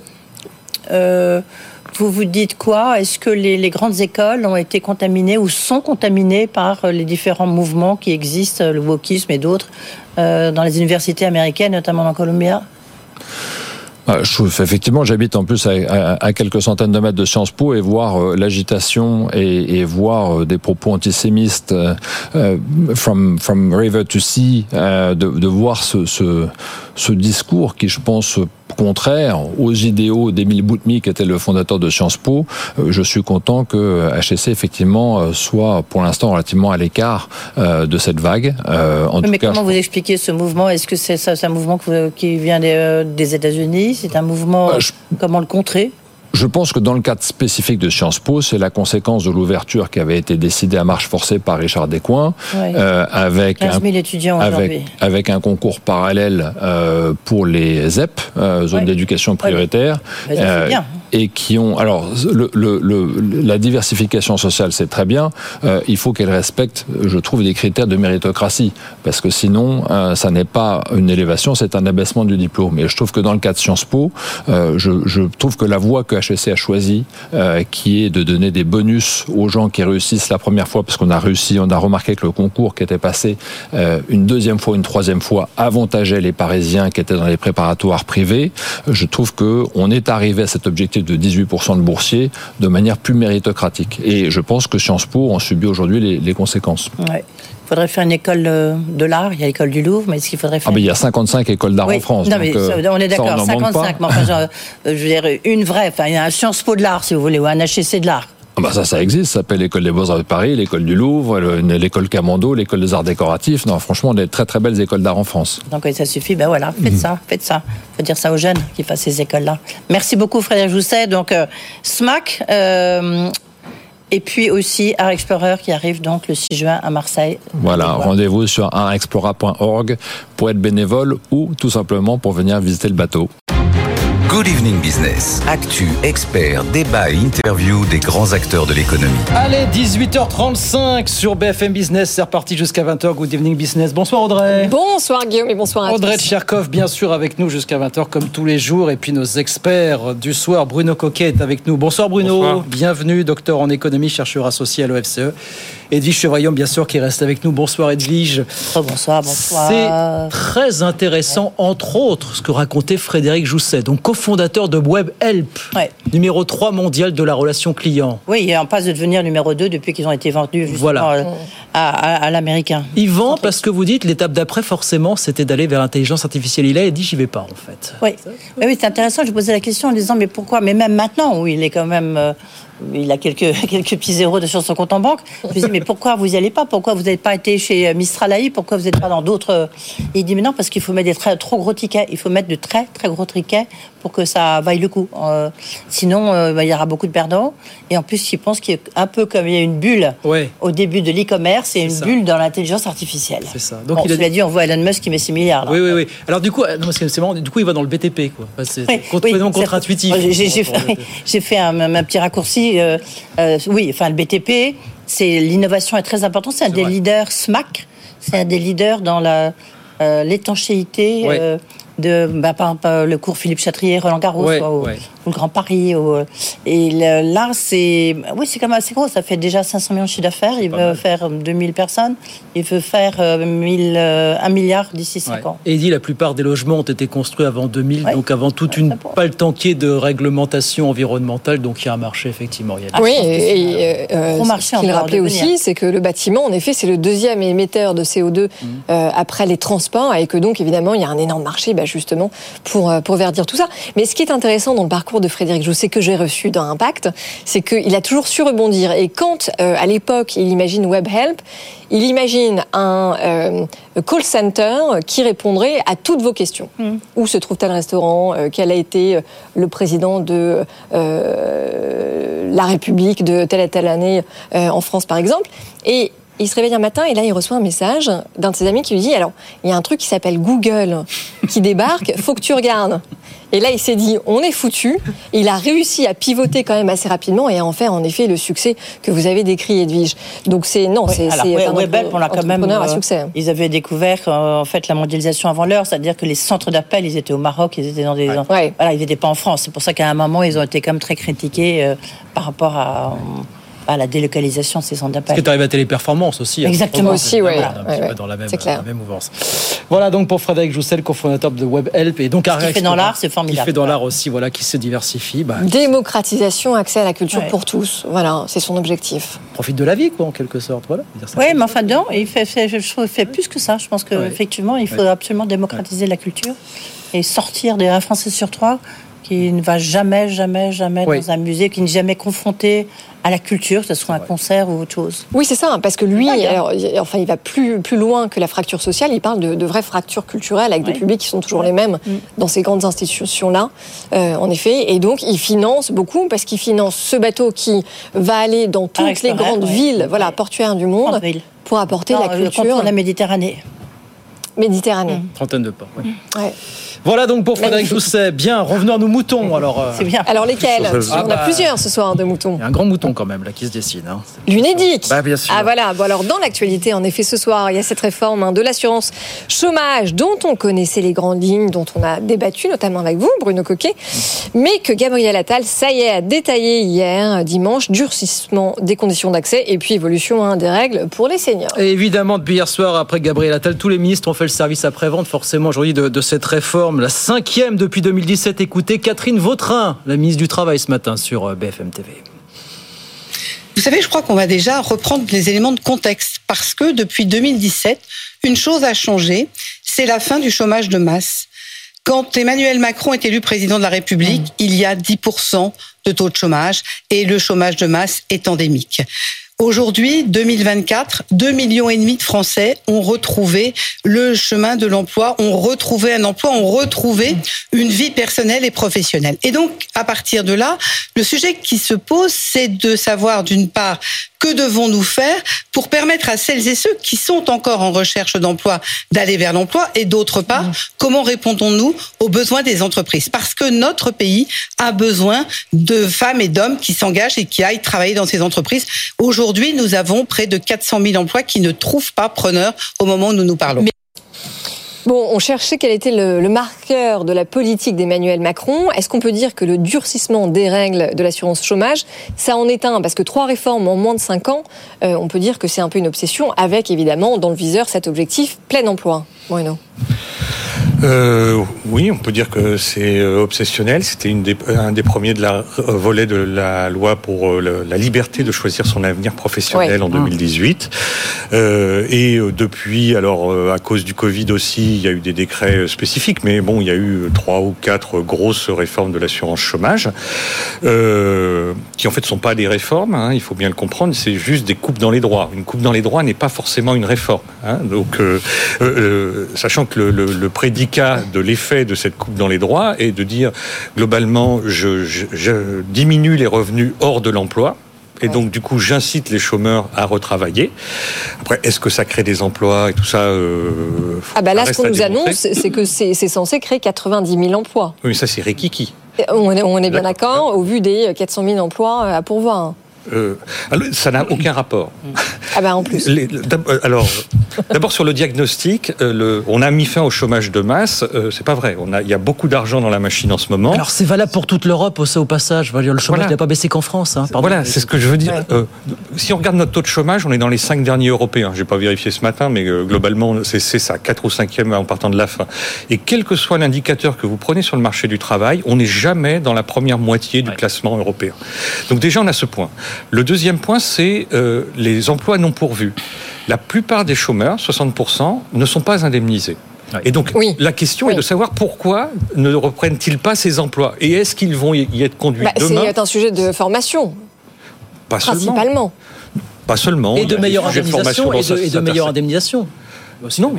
vous vous dites quoi? Est-ce que les grandes écoles ont été contaminées ou sont contaminées par les différents mouvements qui existent, le wokisme et d'autres, dans les universités américaines, notamment en Columbia? Effectivement, j'habite en plus à quelques centaines de mètres de Sciences Po et voir l'agitation et voir des propos antisémites from river to sea, de voir ce discours qui, je pense, contraire aux idéaux d'Émile Boutmy, qui était le fondateur de Sciences Po. Je suis content que HEC, effectivement, soit pour l'instant relativement à l'écart de cette vague. Comment vous expliquez ce mouvement? Est-ce que c'est un mouvement qui vient des États-Unis? C'est un mouvement... Comment le contrer? Je pense que dans le cadre spécifique de Sciences Po, c'est la conséquence de l'ouverture qui avait été décidée à marche forcée par Richard Descoings, avec 15 000 étudiants avec un concours parallèle pour les ZEP, zones d'éducation prioritaire, et qui ont... Alors, la diversification sociale, c'est très bien. Il faut qu'elle respecte, je trouve, des critères de méritocratie, parce que sinon, ça n'est pas une élévation, c'est un abaissement du diplôme. Et je trouve que dans le cas de Sciences Po, je trouve que la voie que HEC a choisi, qui est de donner des bonus aux gens qui réussissent la première fois, parce qu'on a remarqué que le concours qui était passé une deuxième fois, une troisième fois, avantageait les Parisiens qui étaient dans les préparatoires privés. Je trouve qu'on est arrivé à cet objectif de 18% de boursiers de manière plus méritocratique. Et je pense que Sciences Po en subit aujourd'hui les conséquences. Ouais. Il faudrait faire une école de l'art. Il y a l'école du Louvre, mais est-ce qu'il faudrait faire... il y a 55 écoles d'art en France. Non, mais on est d'accord, 55. Mais enfin, je veux dire, une vraie. Il y a un Sciences Po de l'art, si vous voulez, ou un HEC de l'art. Ça existe, ça s'appelle l'école des Beaux-Arts de Paris, l'école du Louvre, l'école Camando, l'école des arts décoratifs. Non, franchement, des très très belles écoles d'art en France. Donc ça suffit, voilà, faites ça. Faut dire ça aux jeunes qui fassent ces écoles-là. Merci beaucoup Frédéric Jousset. Donc SMAC, et puis aussi Art Explorer qui arrive donc le 6 juin à Marseille. Voilà, rendez-vous sur artexplora.org pour être bénévole ou tout simplement pour venir visiter le bateau. Good Evening Business. Actu, experts, débat et interview des grands acteurs de l'économie. Allez, 18h35 sur BFM Business. C'est reparti jusqu'à 20h. Good Evening Business. Bonsoir Audrey. Bonsoir Guillaume et bonsoir à tous. Audrey Tcherkov, bien sûr, avec nous jusqu'à 20h comme tous les jours. Et puis nos experts du soir, Bruno Coquet est avec nous. Bonsoir Bruno. Bonsoir. Bienvenue, docteur en économie, chercheur associé à l'OFCE. Edwige Chevrillon, bien sûr, qui reste avec nous. Bonsoir Edwige. Bonsoir. C'est très intéressant, entre autres, ce que racontait Frédéric Jousset, donc cofondateur de WebHelp, numéro 3 mondial de la relation client. Oui, il est en passe de devenir numéro 2 depuis qu'ils ont été vendus à l'américain. Il vend parce que vous dites, l'étape d'après, forcément, c'était d'aller vers l'intelligence artificielle. Il a dit, j'y vais pas, en fait. Oui, c'est intéressant. Je posais la question en disant, mais pourquoi ? Mais même maintenant, où il est quand même... il a quelques petits zéros sur son compte en banque. Je me dis, mais pourquoi vous n'y allez pas ? Pourquoi vous n'avez pas été chez Mistral AI ? Pourquoi vous n'êtes pas dans d'autres... Il dit, mais non, parce qu'il faut mettre des trop gros tickets. Il faut mettre de très, très gros tickets pour que ça vaille le coup. Sinon, il y aura beaucoup de perdants. Et en plus, il pense qu'il y a un peu comme il y a une bulle au début de l'e-commerce et une bulle dans l'intelligence artificielle. C'est ça. Donc, il a dit, on voit Elon Musk qui met 6 milliards. Là. Oui. Alors, du coup, c'est marrant. Du coup, il va dans le BTP, quoi. C'est complètement contre-intuitif. J'ai fait un petit raccourci. Le BTP, l'innovation est très importante. C'est un des leaders SMAC. C'est un des leaders dans l'étanchéité par exemple, le cours Philippe Chatrier, Roland Garros, ou le Grand Paris. Là, c'est quand même assez gros. Ça fait déjà 500 millions de chiffre d'affaires. Il veut faire 2000 personnes. Il veut faire 1 milliard d'ici 5 ans. Et il dit la plupart des logements ont été construits avant 2000, donc avant toute une palettanquier de réglementation environnementale. Donc il y a un marché, effectivement. Ce qu'il rappelait aussi, c'est que le bâtiment, en effet, c'est le deuxième émetteur de CO2 après les transports, et que donc, évidemment, il y a un énorme marché justement pour verdir tout ça. Mais ce qui est intéressant dans le parcours de Frédéric Jousset que j'ai reçu dans Impact, c'est qu'il a toujours su rebondir. Et quand, à l'époque, il imagine WebHelp, il imagine un call center qui répondrait à toutes vos questions. Où se trouve tel restaurant ? Quel a été le président de la République de telle et telle année en France, par exemple ? Et il se réveille un matin et là, il reçoit un message d'un de ses amis qui lui dit « Alors, il y a un truc qui s'appelle Google qui débarque, faut que tu regardes. » Et là, il s'est dit « On est foutu. » Il a réussi à pivoter quand même assez rapidement et à en faire en effet le succès que vous avez décrit, Edwige. Donc c'est un entrepreneur à succès. Ils avaient découvert en fait la mondialisation avant l'heure, c'est-à-dire que les centres d'appel, ils étaient au Maroc, ils étaient dans des... Voilà, ils n'étaient pas en France. C'est pour ça qu'à un moment, ils ont été quand même très critiqués par rapport à la délocalisation de ces centres d'appel. Parce que tu arrives à Téléperformance aussi. Exactement. Aussi, dans la même mouvance. Voilà donc pour Frédéric Jousset, le cofondateur de WebHelp. Et donc, ce qu'il fait dans l'art, c'est formidable. Il fait dans l'art aussi, qui se diversifie. Démocratisation, accès à la culture pour tous. Voilà, c'est son objectif. Profite de la vie, en quelque sorte. Voilà. Oui, mais enfin, non, il fait plus que ça. Je pense qu'effectivement, il faut absolument démocratiser la culture et sortir un Français sur 3 qui ne va jamais dans un musée, qui n'est jamais confronté à la culture, que ce soit un concert ou autre chose. Oui, c'est ça, parce que lui, il va plus loin que la fracture sociale, il parle de vraies fractures culturelles avec des publics qui sont toujours les mêmes dans ces grandes institutions-là, en effet. Et donc, il finance beaucoup, parce qu'il finance ce bateau qui va aller dans toutes les grandes villes portuaires du monde pour apporter la culture. Le contour de la Méditerranée. Trentaine de ports. Voilà donc pour Frédéric Jousset. Bien, revenons à nos moutons. C'est bien. Alors lesquels ? On a plusieurs ce soir de moutons. Il y a un grand mouton quand même là qui se dessine. L'Unédic. Bien sûr. Ah voilà. Bon, alors dans l'actualité, en effet, ce soir, il y a cette réforme de l'assurance chômage dont on connaissait les grandes lignes, dont on a débattu notamment avec vous, Bruno Coquet, mais que Gabriel Attal, ça y est, a détaillé hier, dimanche, durcissement des conditions d'accès et puis évolution des règles pour les seniors. Et évidemment, depuis hier soir, après Gabriel Attal, tous les ministres ont fait le service après-vente, forcément, aujourd'hui, de cette réforme. La 5e depuis 2017. Écoutez Catherine Vautrin, la ministre du Travail, ce matin sur BFM TV. Vous savez, je crois qu'on va déjà reprendre les éléments de contexte parce que depuis 2017, une chose a changé, c'est la fin du chômage de masse. Quand Emmanuel Macron est élu président de la République, il y a 10% de taux de chômage et le chômage de masse est endémique. Aujourd'hui, 2024, 2,5 millions de Français ont retrouvé le chemin de l'emploi, ont retrouvé un emploi, ont retrouvé une vie personnelle et professionnelle. Et donc, à partir de là, le sujet qui se pose, c'est de savoir, d'une part, que devons-nous faire pour permettre à celles et ceux qui sont encore en recherche d'emploi d'aller vers l'emploi et d'autre part, comment répondons-nous aux besoins des entreprises ? Parce que notre pays a besoin de femmes et d'hommes qui s'engagent et qui aillent travailler dans ces entreprises. Aujourd'hui, nous avons près de 400 000 emplois qui ne trouvent pas preneur au moment où nous parlons. Bon, on cherchait quel était le marqueur de la politique d'Emmanuel Macron. Est-ce qu'on peut dire que le durcissement des règles de l'assurance chômage, ça en est un? Parce que 3 réformes en moins de 5 ans, on peut dire que c'est un peu une obsession, avec évidemment dans le viseur cet objectif plein emploi. Bruno. Oui, on peut dire que c'est obsessionnel. C'était un des premiers volets de la loi pour la liberté de choisir son avenir professionnel en 2018. Et depuis, alors à cause du Covid aussi, il y a eu des décrets spécifiques, mais bon, il y a eu 3 ou 4 grosses réformes de l'assurance chômage, qui en fait ne sont pas des réformes, hein, il faut bien le comprendre, c'est juste des coupes dans les droits. Une coupe dans les droits n'est pas forcément une réforme. Hein, donc, sachant que le prédicat de l'effet de cette coupe dans les droits est de dire globalement je diminue les revenus hors de l'emploi. Et donc, du coup, j'incite les chômeurs à retravailler. Après, est-ce que ça crée des emplois et tout ça là, ce qu'on nous annonce, c'est que c'est censé créer 90 000 emplois. Oui, mais ça, c'est rikiki. On est bien d'accord, au vu des 400 000 emplois à pourvoir. Alors, ça n'a aucun rapport. En plus. D'abord sur le diagnostic, on a mis fin au chômage de masse. C'est pas vrai. Il y a beaucoup d'argent dans la machine en ce moment. Alors c'est valable pour toute l'Europe au passage. Le chômage n'a pas baissé qu'en France. Voilà, c'est ce que je veux dire. Si on regarde notre taux de chômage, on est dans les 5 derniers européens. J'ai pas vérifié ce matin, mais globalement c'est ça, 4 ou 5e en partant de la fin. Et quel que soit l'indicateur que vous prenez sur le marché du travail, on n'est jamais dans la première moitié du classement européen. Donc déjà on a ce point. Le deuxième point, c'est les emplois non pourvus. La plupart des chômeurs, 60%, ne sont pas indemnisés. Et donc, la question est de savoir pourquoi ne reprennent-ils pas ces emplois? Et est-ce qu'ils vont y être conduits demain? C'est un sujet de formation, principalement. Pas seulement. Et de meilleure indemnisation et de meilleure indemnisation. Non,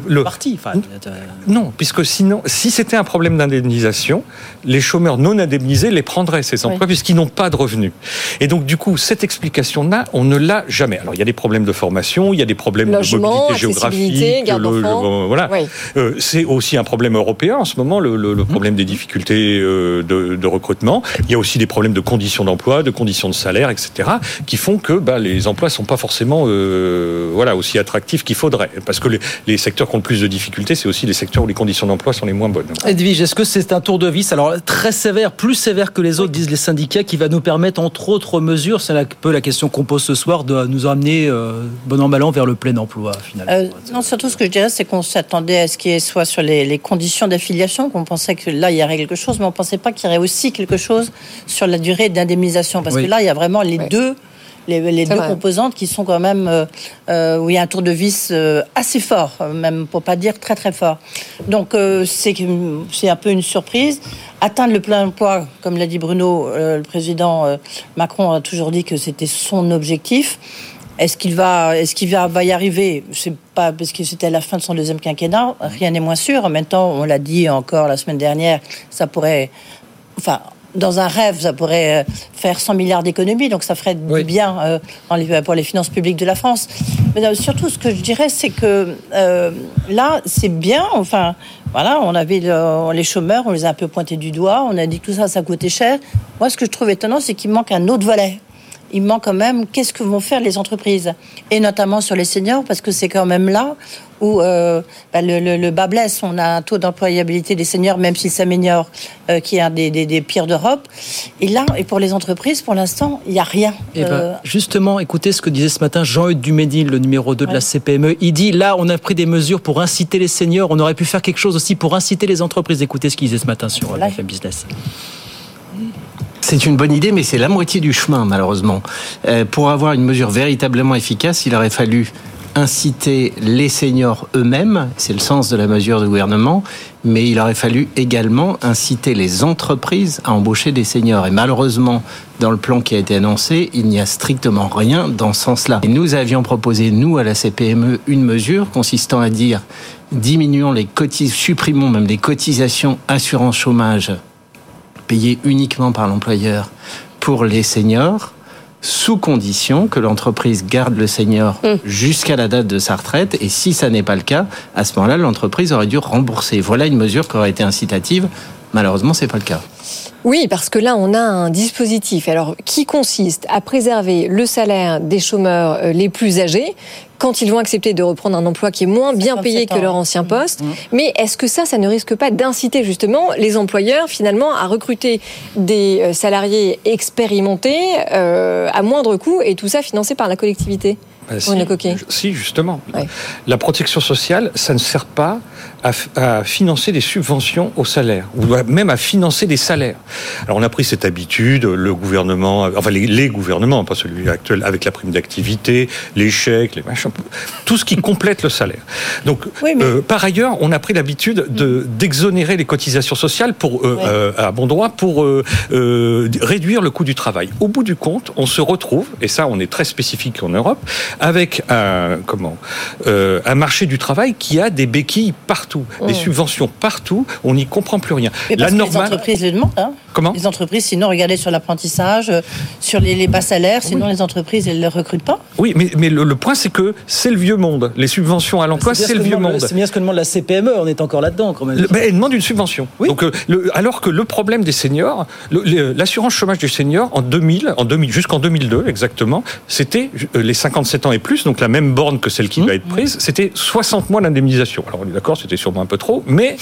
non, puisque sinon, si c'était un problème d'indemnisation, les chômeurs non indemnisés les prendraient, ces emplois, puisqu'ils n'ont pas de revenus. Et donc, du coup, cette explication-là, on ne l'a jamais. Alors, il y a des problèmes de formation, il y a des problèmes de mobilité géographique. Voilà. C'est aussi un problème européen en ce moment, le problème des difficultés de recrutement. Il y a aussi des problèmes de conditions d'emploi, de conditions de salaire, etc., qui font que les emplois ne sont pas forcément aussi attractifs qu'il faudrait. Parce que les secteurs qui ont le plus de difficultés, c'est aussi les secteurs où les conditions d'emploi sont les moins bonnes. Edwige, est-ce que c'est un tour de vis, alors très sévère, plus sévère que les autres, disent les syndicats, qui va nous permettre, entre autres mesures, c'est un peu la question qu'on pose ce soir, de nous amener bon an mal an vers le plein emploi, finalement? Non, surtout ce que je dirais, c'est qu'on s'attendait à ce qu'il soit sur les conditions d'affiliation, qu'on pensait que là, il y aurait quelque chose, mais on ne pensait pas qu'il y aurait aussi quelque chose sur la durée d'indemnisation, parce que là, il y a vraiment les deux composantes qui sont quand même où il y a un tour de vis assez fort, même pour pas dire très très fort. Donc c'est un peu une surprise. Atteindre le plein emploi, comme l'a dit Bruno, le président Macron a toujours dit que c'était son objectif. Est-ce qu'il va y arriver? C'est pas parce que c'était à la fin de son deuxième quinquennat, rien n'est moins sûr. En même temps, on l'a dit encore la semaine dernière, ça pourrait, dans un rêve, ça pourrait faire 100 milliards d'économies, donc ça ferait du bien pour les finances publiques de la France. Mais surtout, ce que je dirais, c'est que là, c'est bien. On avait les chômeurs, on les a un peu pointés du doigt, on a dit que tout ça, ça coûtait cher. Moi, ce que je trouve étonnant, c'est qu'il manque un autre volet. Il manque quand même qu'est-ce que vont faire les entreprises, et notamment sur les seniors, parce que c'est quand même là où le bas blesse. On a un taux d'employabilité des seniors, même s'il s'améliore, qui est un des pires d'Europe. Et là, et pour les entreprises, pour l'instant, il n'y a rien. Justement, écoutez ce que disait ce matin Jean-Eudes Duménil, le numéro 2 de la CPME. Il dit, là, on a pris des mesures pour inciter les seniors. On aurait pu faire quelque chose aussi pour inciter les entreprises. Écoutez ce qu'il disait ce matin sur BFM Business. C'est une bonne idée, mais c'est la moitié du chemin, malheureusement. Pour avoir une mesure véritablement efficace, il aurait fallu inciter les seniors eux-mêmes, c'est le sens de la mesure du gouvernement, mais il aurait fallu également inciter les entreprises à embaucher des seniors. Et malheureusement, dans le plan qui a été annoncé, il n'y a strictement rien dans ce sens-là. Et nous avions proposé, nous, à la CPME, une mesure consistant à dire supprimons même les cotisations assurance chômage payées uniquement par l'employeur pour les seniors, sous condition que l'entreprise garde le senior jusqu'à la date de sa retraite. Et si ça n'est pas le cas, à ce moment-là, l'entreprise aurait dû rembourser. Voilà une mesure qui aurait été incitative Malheureusement, c'est pas le cas. Oui, parce que là, on a un dispositif qui consiste à préserver le salaire des chômeurs les plus âgés quand ils vont accepter de reprendre un emploi qui est moins bien payé que leur ancien poste. Mais est-ce que ça ne risque pas d'inciter justement les employeurs finalement à recruter des salariés expérimentés à moindre coût et tout ça financé par la collectivité? Si, justement. Ouais. La protection sociale, ça ne sert pas à financer des subventions aux salaires, ou même à financer des salaires. Alors on a pris cette habitude, le gouvernement, enfin les gouvernements, pas celui actuel, avec la prime d'activité, les chèques, les machins, tout ce qui complète le salaire. Donc, par ailleurs, on a pris l'habitude d'exonérer les cotisations sociales à bon droit pour réduire le coût du travail. Au bout du compte, on se retrouve, et ça on est très spécifique en Europe, avec un marché du travail qui a des béquilles partout, des subventions partout, on n'y comprend plus rien. Mais parce que les entreprises le demandent. Hein. Comment ? Les entreprises, sinon, regardez sur l'apprentissage, sur les bas salaires, sinon les entreprises, elles ne le recrutent pas. Oui, mais le point, c'est que c'est le vieux monde. Les subventions à l'emploi, c'est le vieux monde. C'est bien ce que demande la CPME, on est encore là-dedans quand même. Elle demande une subvention. Oui. Donc, alors que le problème des seniors, l'assurance chômage des seniors, jusqu'en 2002 exactement, c'était les 57 ans et plus, donc la même borne que celle qui va être prise, c'était 60 mois d'indemnisation. Alors on est d'accord, c'était sûrement un peu trop, mais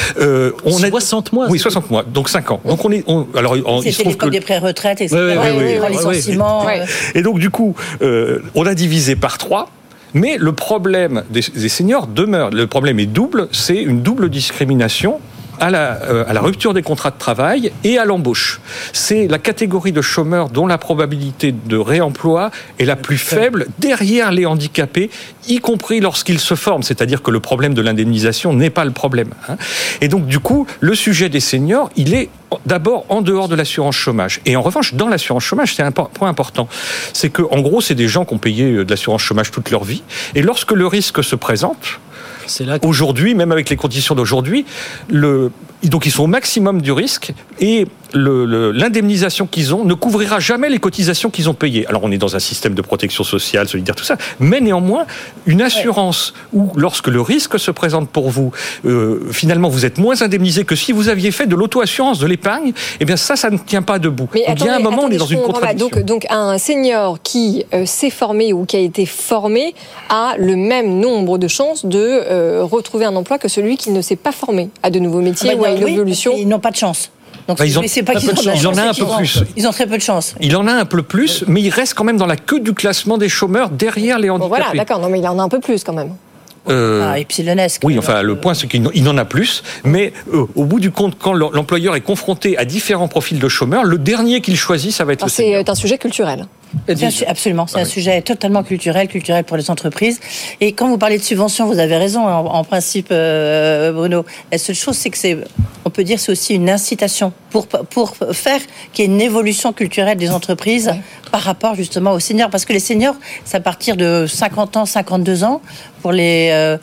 on a 60 mois. Oui, 60 mois, donc 5 ans. Donc c'était l'époque des pré-retraites, etc. Licenciements. Et donc du coup, on a divisé par 3. Mais le problème des seniors demeure. Le problème est double, c'est une double discrimination à la rupture des contrats de travail et à l'embauche. C'est la catégorie de chômeurs dont la probabilité de réemploi est la plus faible derrière les handicapés, y compris lorsqu'ils se forment. C'est-à-dire que le problème de l'indemnisation n'est pas le problème. Et donc, du coup, le sujet des seniors, il est d'abord en dehors de l'assurance chômage. Et en revanche, dans l'assurance chômage, c'est un point important. C'est que, en gros, c'est des gens qui ont payé de l'assurance chômage toute leur vie. Et lorsque le risque se présente, aujourd'hui, même avec les conditions d'aujourd'hui, donc ils sont au maximum du risque et l'indemnisation qu'ils ont ne couvrira jamais les cotisations qu'ils ont payées. Alors on est dans un système de protection sociale, solidaire, tout ça, mais néanmoins, une assurance où lorsque le risque se présente pour vous, finalement vous êtes moins indemnisé que si vous aviez fait de l'auto-assurance, de l'épargne, eh bien ça ne tient pas debout. Mais il y a un moment, on est dans une contradiction. Donc un senior qui s'est formé ou qui a été formé a le même nombre de chances de retrouver un emploi que celui qui ne s'est pas formé à de nouveaux métiers ou à une évolution. Ils n'ont pas de chance. Donc, c'est pas qu'ils ils en ont un peu plus. Ils ont très peu de chance. Il en a un peu plus, mais il reste quand même dans la queue du classement des chômeurs derrière les handicapés. Voilà, d'accord. Non, mais il en a un peu plus quand même. Epsilonesque. Oui, enfin, le point, c'est qu'il en a plus, mais au bout du compte, quand l'employeur est confronté à différents profils de chômeurs, le dernier qu'il choisit, ça va être le senior. C'est un sujet culturel. Absolument, c'est un sujet totalement culturel pour les entreprises. Et quand vous parlez de subventions, vous avez raison, en principe, Bruno. La seule chose, c'est que on peut dire, c'est aussi une incitation pour faire qu'il y ait une évolution culturelle des entreprises par rapport justement aux seniors. Parce que les seniors, c'est à partir de 50 ans, 52 ans. Pour les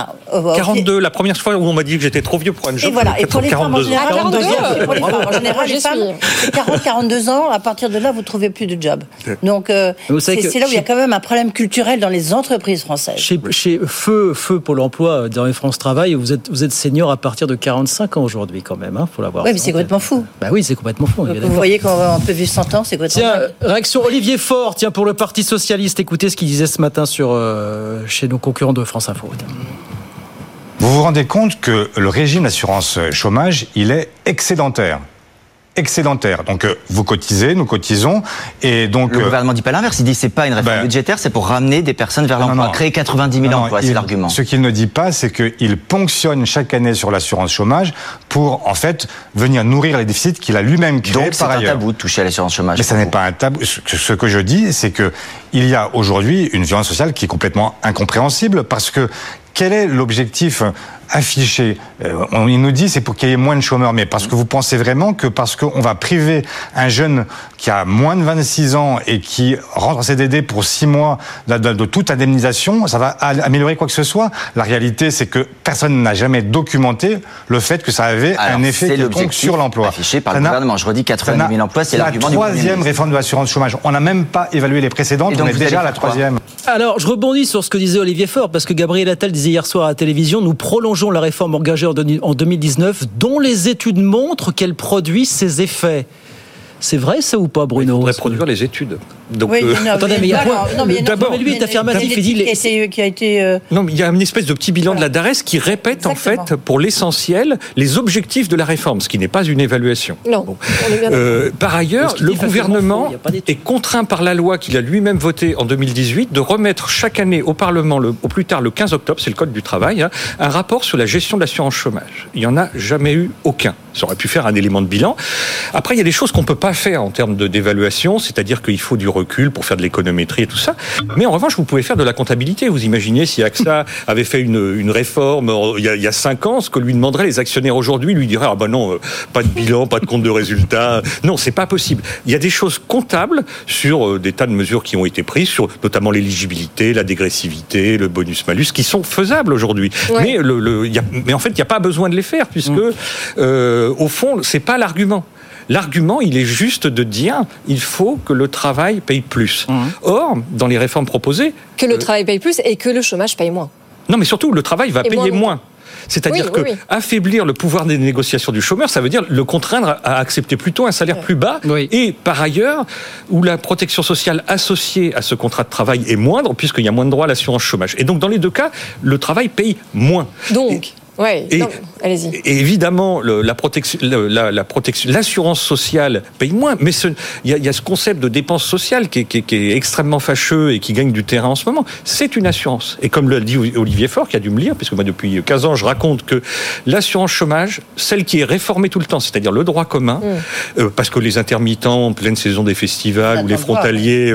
42, la première fois où on m'a dit que j'étais trop vieux pour un job. Et voilà, et pour les femmes en général, les femmes, c'est 40-42 ans, à partir de là, vous ne trouvez plus de job. Donc, c'est là où il y a quand même un problème culturel dans les entreprises françaises. Chez Feu Pôle emploi, dans les France Travail, vous êtes senior à partir de 45 ans aujourd'hui, quand même, faut l'avoir. Oui, mais c'est complètement fou. Bah oui, c'est complètement fou. Donc, vous voyez qu'on peut vivre 100 ans, c'est complètement fou. Réaction Olivier Faure, pour le Parti Socialiste. Écoutez ce qu'il disait ce matin chez nos concurrents de France Info. Vous vous rendez compte que le régime d'assurance chômage, il est excédentaire. Donc vous cotisez, nous cotisons, et donc le gouvernement dit pas l'inverse. Il dit c'est pas une réforme budgétaire, c'est pour ramener des personnes vers l'emploi, créer 90 000 emplois. C'est l'argument. Ce qu'il ne dit pas, c'est qu'il ponctionne chaque année sur l'assurance chômage pour en fait venir nourrir les déficits qu'il a lui-même créés par ailleurs. Donc c'est un tabou de toucher à l'assurance chômage. Mais ça n'est pas un tabou. Ce que je dis, c'est que il y a aujourd'hui une violence sociale qui est complètement incompréhensible parce que quel est l'objectif affiché? Il nous dit c'est pour qu'il y ait moins de chômeurs, mais parce que vous pensez vraiment que parce qu'on va priver un jeune qui a moins de 26 ans et qui rentre en CDD pour 6 mois de toute indemnisation, ça va améliorer quoi que ce soit? La réalité, c'est que personne n'a jamais documenté le fait que ça avait un effet quelconque sur l'emploi. Affiché par le gouvernement. Je redis 90 000 emplois, c'est l'argument du la troisième réforme de l'assurance chômage. On n'a même pas évalué les précédentes, on est déjà à la troisième. Alors, je rebondis sur ce que disait Olivier Faure, parce que Gabriel Attal disait hier soir à la télévision, nous prolongeons prolongeons la réforme engagée en 2019, dont les études montrent qu'elle produit ses effets. C'est vrai ça ou pas, Bruno? Il faudrait produire les études. Donc, oui, attendez, d'abord, lui est affirmatif. Il dit qui a été. Non, mais il y a une espèce de petit bilan de la DARES qui répète exactement, en fait, pour l'essentiel, les objectifs de la réforme, ce qui n'est pas une évaluation. Non. Bon. Par ailleurs, le gouvernement est contraint par la loi qu'il a lui-même votée en 2018 de remettre chaque année au Parlement, au plus tard le 15 octobre, c'est le Code du travail, un rapport sur la gestion de l'assurance chômage. Il n'y en a jamais eu aucun. Ça aurait pu faire un élément de bilan. Après, il y a des choses qu'on ne peut pas faire en termes d'évaluation, c'est-à-dire qu'il faut du recul pour faire de l'économétrie et tout ça. Mais en revanche, vous pouvez faire de la comptabilité. Vous imaginez si AXA avait fait une réforme il y a 5 ans, ce que lui demanderaient les actionnaires aujourd'hui, lui diraient non, pas de bilan, pas de compte de résultat. Non, c'est pas possible. Il y a des choses comptables sur des tas de mesures qui ont été prises, sur notamment l'éligibilité, la dégressivité, le bonus-malus, qui sont faisables aujourd'hui. Ouais. Mais en fait, il n'y a pas besoin de les faire, puisque au fond, c'est pas l'argument. L'argument, il est juste de dire il faut que le travail paye plus. Or, dans les réformes proposées... Que le travail paye plus et que le chômage paye moins. Non, mais surtout, le travail va payer moins. C'est-à-dire affaiblir le pouvoir des négociations du chômeur, ça veut dire le contraindre à accepter plutôt un salaire plus bas. Oui. Et par ailleurs, où la protection sociale associée à ce contrat de travail est moindre, puisqu'il y a moins de droits à l'assurance chômage. Et donc, dans les deux cas, le travail paye moins. Donc... allez-y. Et évidemment, l'assurance sociale paye moins, mais il y a ce concept de dépense sociale qui est extrêmement fâcheux et qui gagne du terrain en ce moment. C'est une assurance. Et comme l'a dit Olivier Faure, qui a dû me lire, puisque moi depuis 15 ans je raconte que l'assurance chômage, celle qui est réformée tout le temps, c'est-à-dire le droit commun, parce que les intermittents en pleine saison des festivals ou les frontaliers,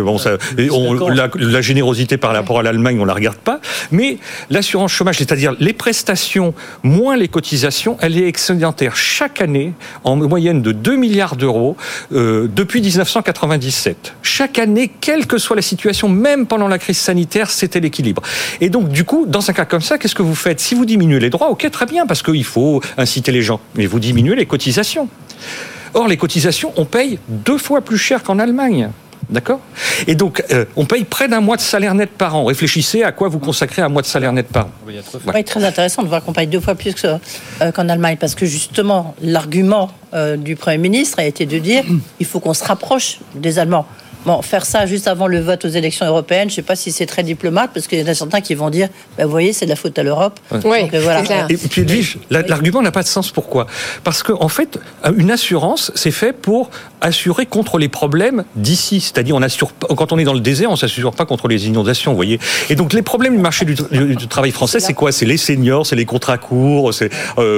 la générosité par rapport à l'Allemagne, on la regarde pas. Mais l'assurance chômage, c'est-à-dire les prestations moins les cotisations, elle est excédentaire chaque année en moyenne de 2 milliards d'euros depuis 1997. Chaque année, quelle que soit la situation, même pendant la crise sanitaire, c'était l'équilibre. Et donc, du coup, dans un cas comme ça, qu'est-ce que vous faites? Si vous diminuez les droits, ok, très bien, parce qu'il faut inciter les gens, mais vous diminuez les cotisations. Or, les cotisations, on paye 2 fois plus cher qu'en Allemagne. D'accord ? Et donc, on paye près d'un mois de salaire net par an. Réfléchissez à quoi vous consacrez un mois de salaire net par an. Oui, très intéressant de voir qu'on paye 2 fois plus qu'en Allemagne, parce que justement, l'argument du Premier ministre a été de dire il faut qu'on se rapproche des Allemands. Bon, faire ça juste avant le vote aux élections européennes, je ne sais pas si c'est très diplomate, parce qu'il y en a certains qui vont dire vous voyez, c'est de la faute à l'Europe. Oui, donc, voilà. C'est clair. Et puis, Edwige, l'argument n'a pas de sens. Pourquoi ? Parce qu'en fait, une assurance, c'est fait pour assurer contre les problèmes d'ici. C'est-à-dire, on assure, quand on est dans le désert, on ne s'assure pas contre les inondations, vous voyez. Et donc, les problèmes du marché du travail français, c'est quoi ? C'est les seniors, c'est les contrats courts, c'est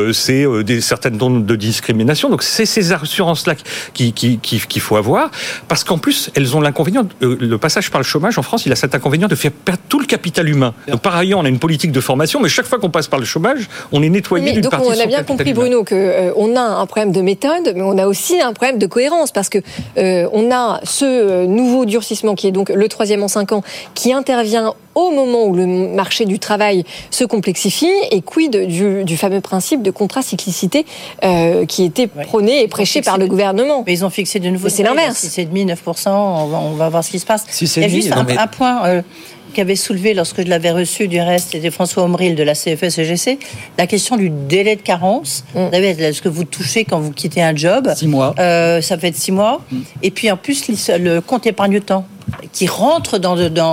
des certaines zones de discrimination. Donc, c'est ces assurances-là qu'il faut avoir, parce qu'en plus, elles ont l'inconvénient, le passage par le chômage en France, il a cet inconvénient de faire perdre tout le capital humain. Donc, par ailleurs, on a une politique de formation, mais chaque fois qu'on passe par le chômage, on est nettoyé d'une partie de son capital humain. Donc, on a bien compris, Bruno, qu'on a un problème de méthode, mais on a aussi un problème de cohérence, parce que on a ce nouveau durcissement qui est donc le 3e en 5 ans, qui intervient au moment où le marché du travail se complexifie, et quid du fameux principe de contrat cyclicité qui était prôné et prêché par le gouvernement. Mais ils ont fixé de nouveau. C'est l'inverse. 6,5%, 9%, on va voir ce qui se passe. Il y a juste un point qu'avait soulevé lorsque je l'avais reçu, du reste, c'était François Omril de la CFE-CGC, la question du délai de carence. Vous savez, ce que vous touchez quand vous quittez un job. 6 mois. Ça fait 6 mois. Et puis en plus, le compte épargne-temps qui rentre dans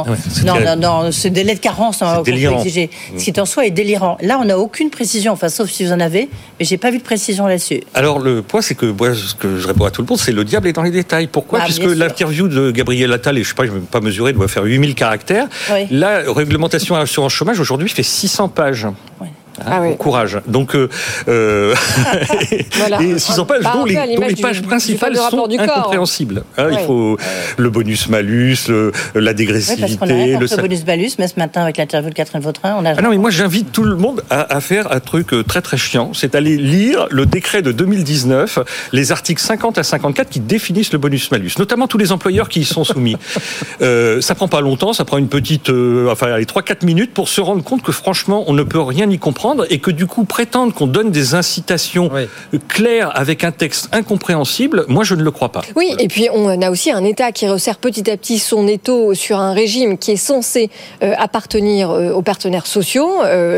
ce délai de carence qu'on peut exiger. Ce qui en soi est délirant. Là, on n'a aucune précision, enfin, sauf si vous en avez, mais j'ai pas vu de précision là-dessus. Alors, le point, c'est que moi, ce que je réponds à tout le monde, c'est le diable est dans les détails. Pourquoi ? Puisque l'interview de Gabriel Attal, et je sais pas, je ne vais pas mesurer, doit faire 8000 caractères. Oui. La réglementation à l'assurance chômage, aujourd'hui, fait 600 pages. Oui. Bon courage. Donc, voilà. Et 600 pages dont les pages principales sont incompréhensibles. Il faut le bonus-malus, la dégressivité. Oui, parce qu'on a rien contre le bonus-malus, mais ce matin, avec l'interview de Catherine Vautrin, on a... non, mais moi, j'invite tout le monde à faire un truc très, très chiant. C'est aller lire le décret de 2019, les articles 50 à 54 qui définissent le bonus-malus. Notamment tous les employeurs qui y sont soumis. Ça prend pas longtemps, ça prend une petite... 3-4 minutes pour se rendre compte que, franchement, on ne peut rien y comprendre comprendre et que du coup prétendre qu'on donne des incitations claires avec un texte incompréhensible, moi je ne le crois pas. Oui, et puis on a aussi un État qui resserre petit à petit son étau sur un régime qui est censé appartenir aux partenaires sociaux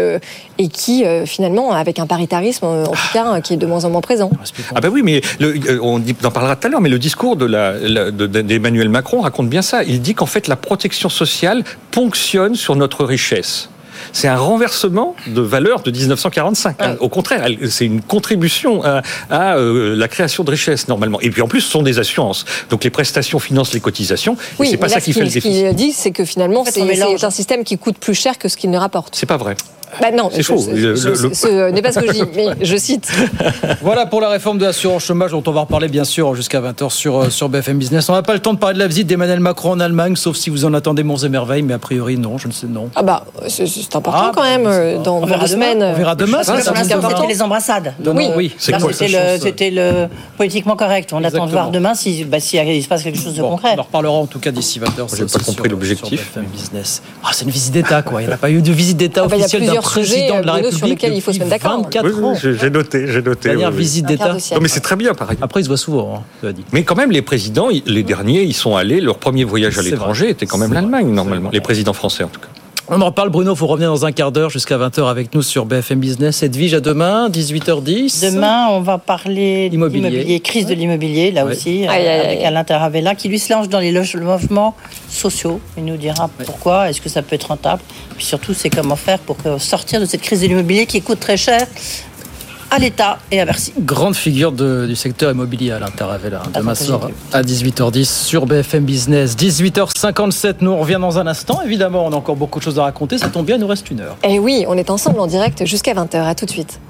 et qui finalement, avec un paritarisme en tout cas, qui est de moins en moins présent. Ah ben oui, mais on en parlera tout à l'heure, mais le discours d'Emmanuel Macron raconte bien ça. Il dit qu'en fait la protection sociale ponctionne sur notre richesse. C'est un renversement de valeur de 1945. Au contraire, c'est une contribution à la création de richesse, normalement. Et puis en plus, ce sont des assurances. Donc les prestations financent les cotisations. Oui, et c'est pas ça qui fait le déficit. Ce qu'il dit, c'est que finalement, c'est un système qui coûte plus cher que ce qu'il ne rapporte. C'est pas vrai. Non, c'est faux. Ce n'est pas ce que je dis, mais je cite. Voilà pour la réforme de l'assurance chômage dont on va reparler bien sûr jusqu'à 20h sur BFM Business. On n'a pas le temps de parler de la visite d'Emmanuel Macron en Allemagne, sauf si vous en attendez monts et merveilles, mais a priori non, je ne sais non. Ah bah c'est important quand même dans 2 semaines. On verra demain. C'était les embrassades. Oui, c'était le politiquement correct. On attend de voir demain s'il se passe quelque chose de concret. On en reparlera en tout cas d'ici 20h. J'ai pas compris l'objectif. C'est une visite d'État quoi. Il n'y a pas eu de visite d'État officielle d'un président de la République sur lesquels il faut se mettre d'accord. 24 ans. J'ai noté. Dernière visite d'État. Non, mais c'est très bien, pareil. Après, ils se voient souvent. Mais quand même, les présidents, les derniers, ils sont allés. Leur premier voyage à l'étranger était quand même l'Allemagne, normalement. Les présidents français, en tout cas. On en reparle, Bruno, il faut revenir dans un quart d'heure jusqu'à 20h avec nous sur BFM Business. Edwige, à demain, 18h10. Demain, on va parler d'immobilier, crise de l'immobilier, là aussi, avec Alain Taravella, qui lui se lance dans les logements sociaux. Il nous dira pourquoi, est-ce que ça peut être rentable. Puis surtout, c'est comment faire pour sortir de cette crise de l'immobilier qui coûte très cher à l'État et à Bercy. Grande figure du secteur immobilier, Alain Taravella, demain soir à 18h10 sur BFM Business. 18h57, nous on revient dans un instant. Évidemment, on a encore beaucoup de choses à raconter. Ça tombe bien, il nous reste 1 heure. Et oui, on est ensemble en direct jusqu'à 20h. À tout de suite.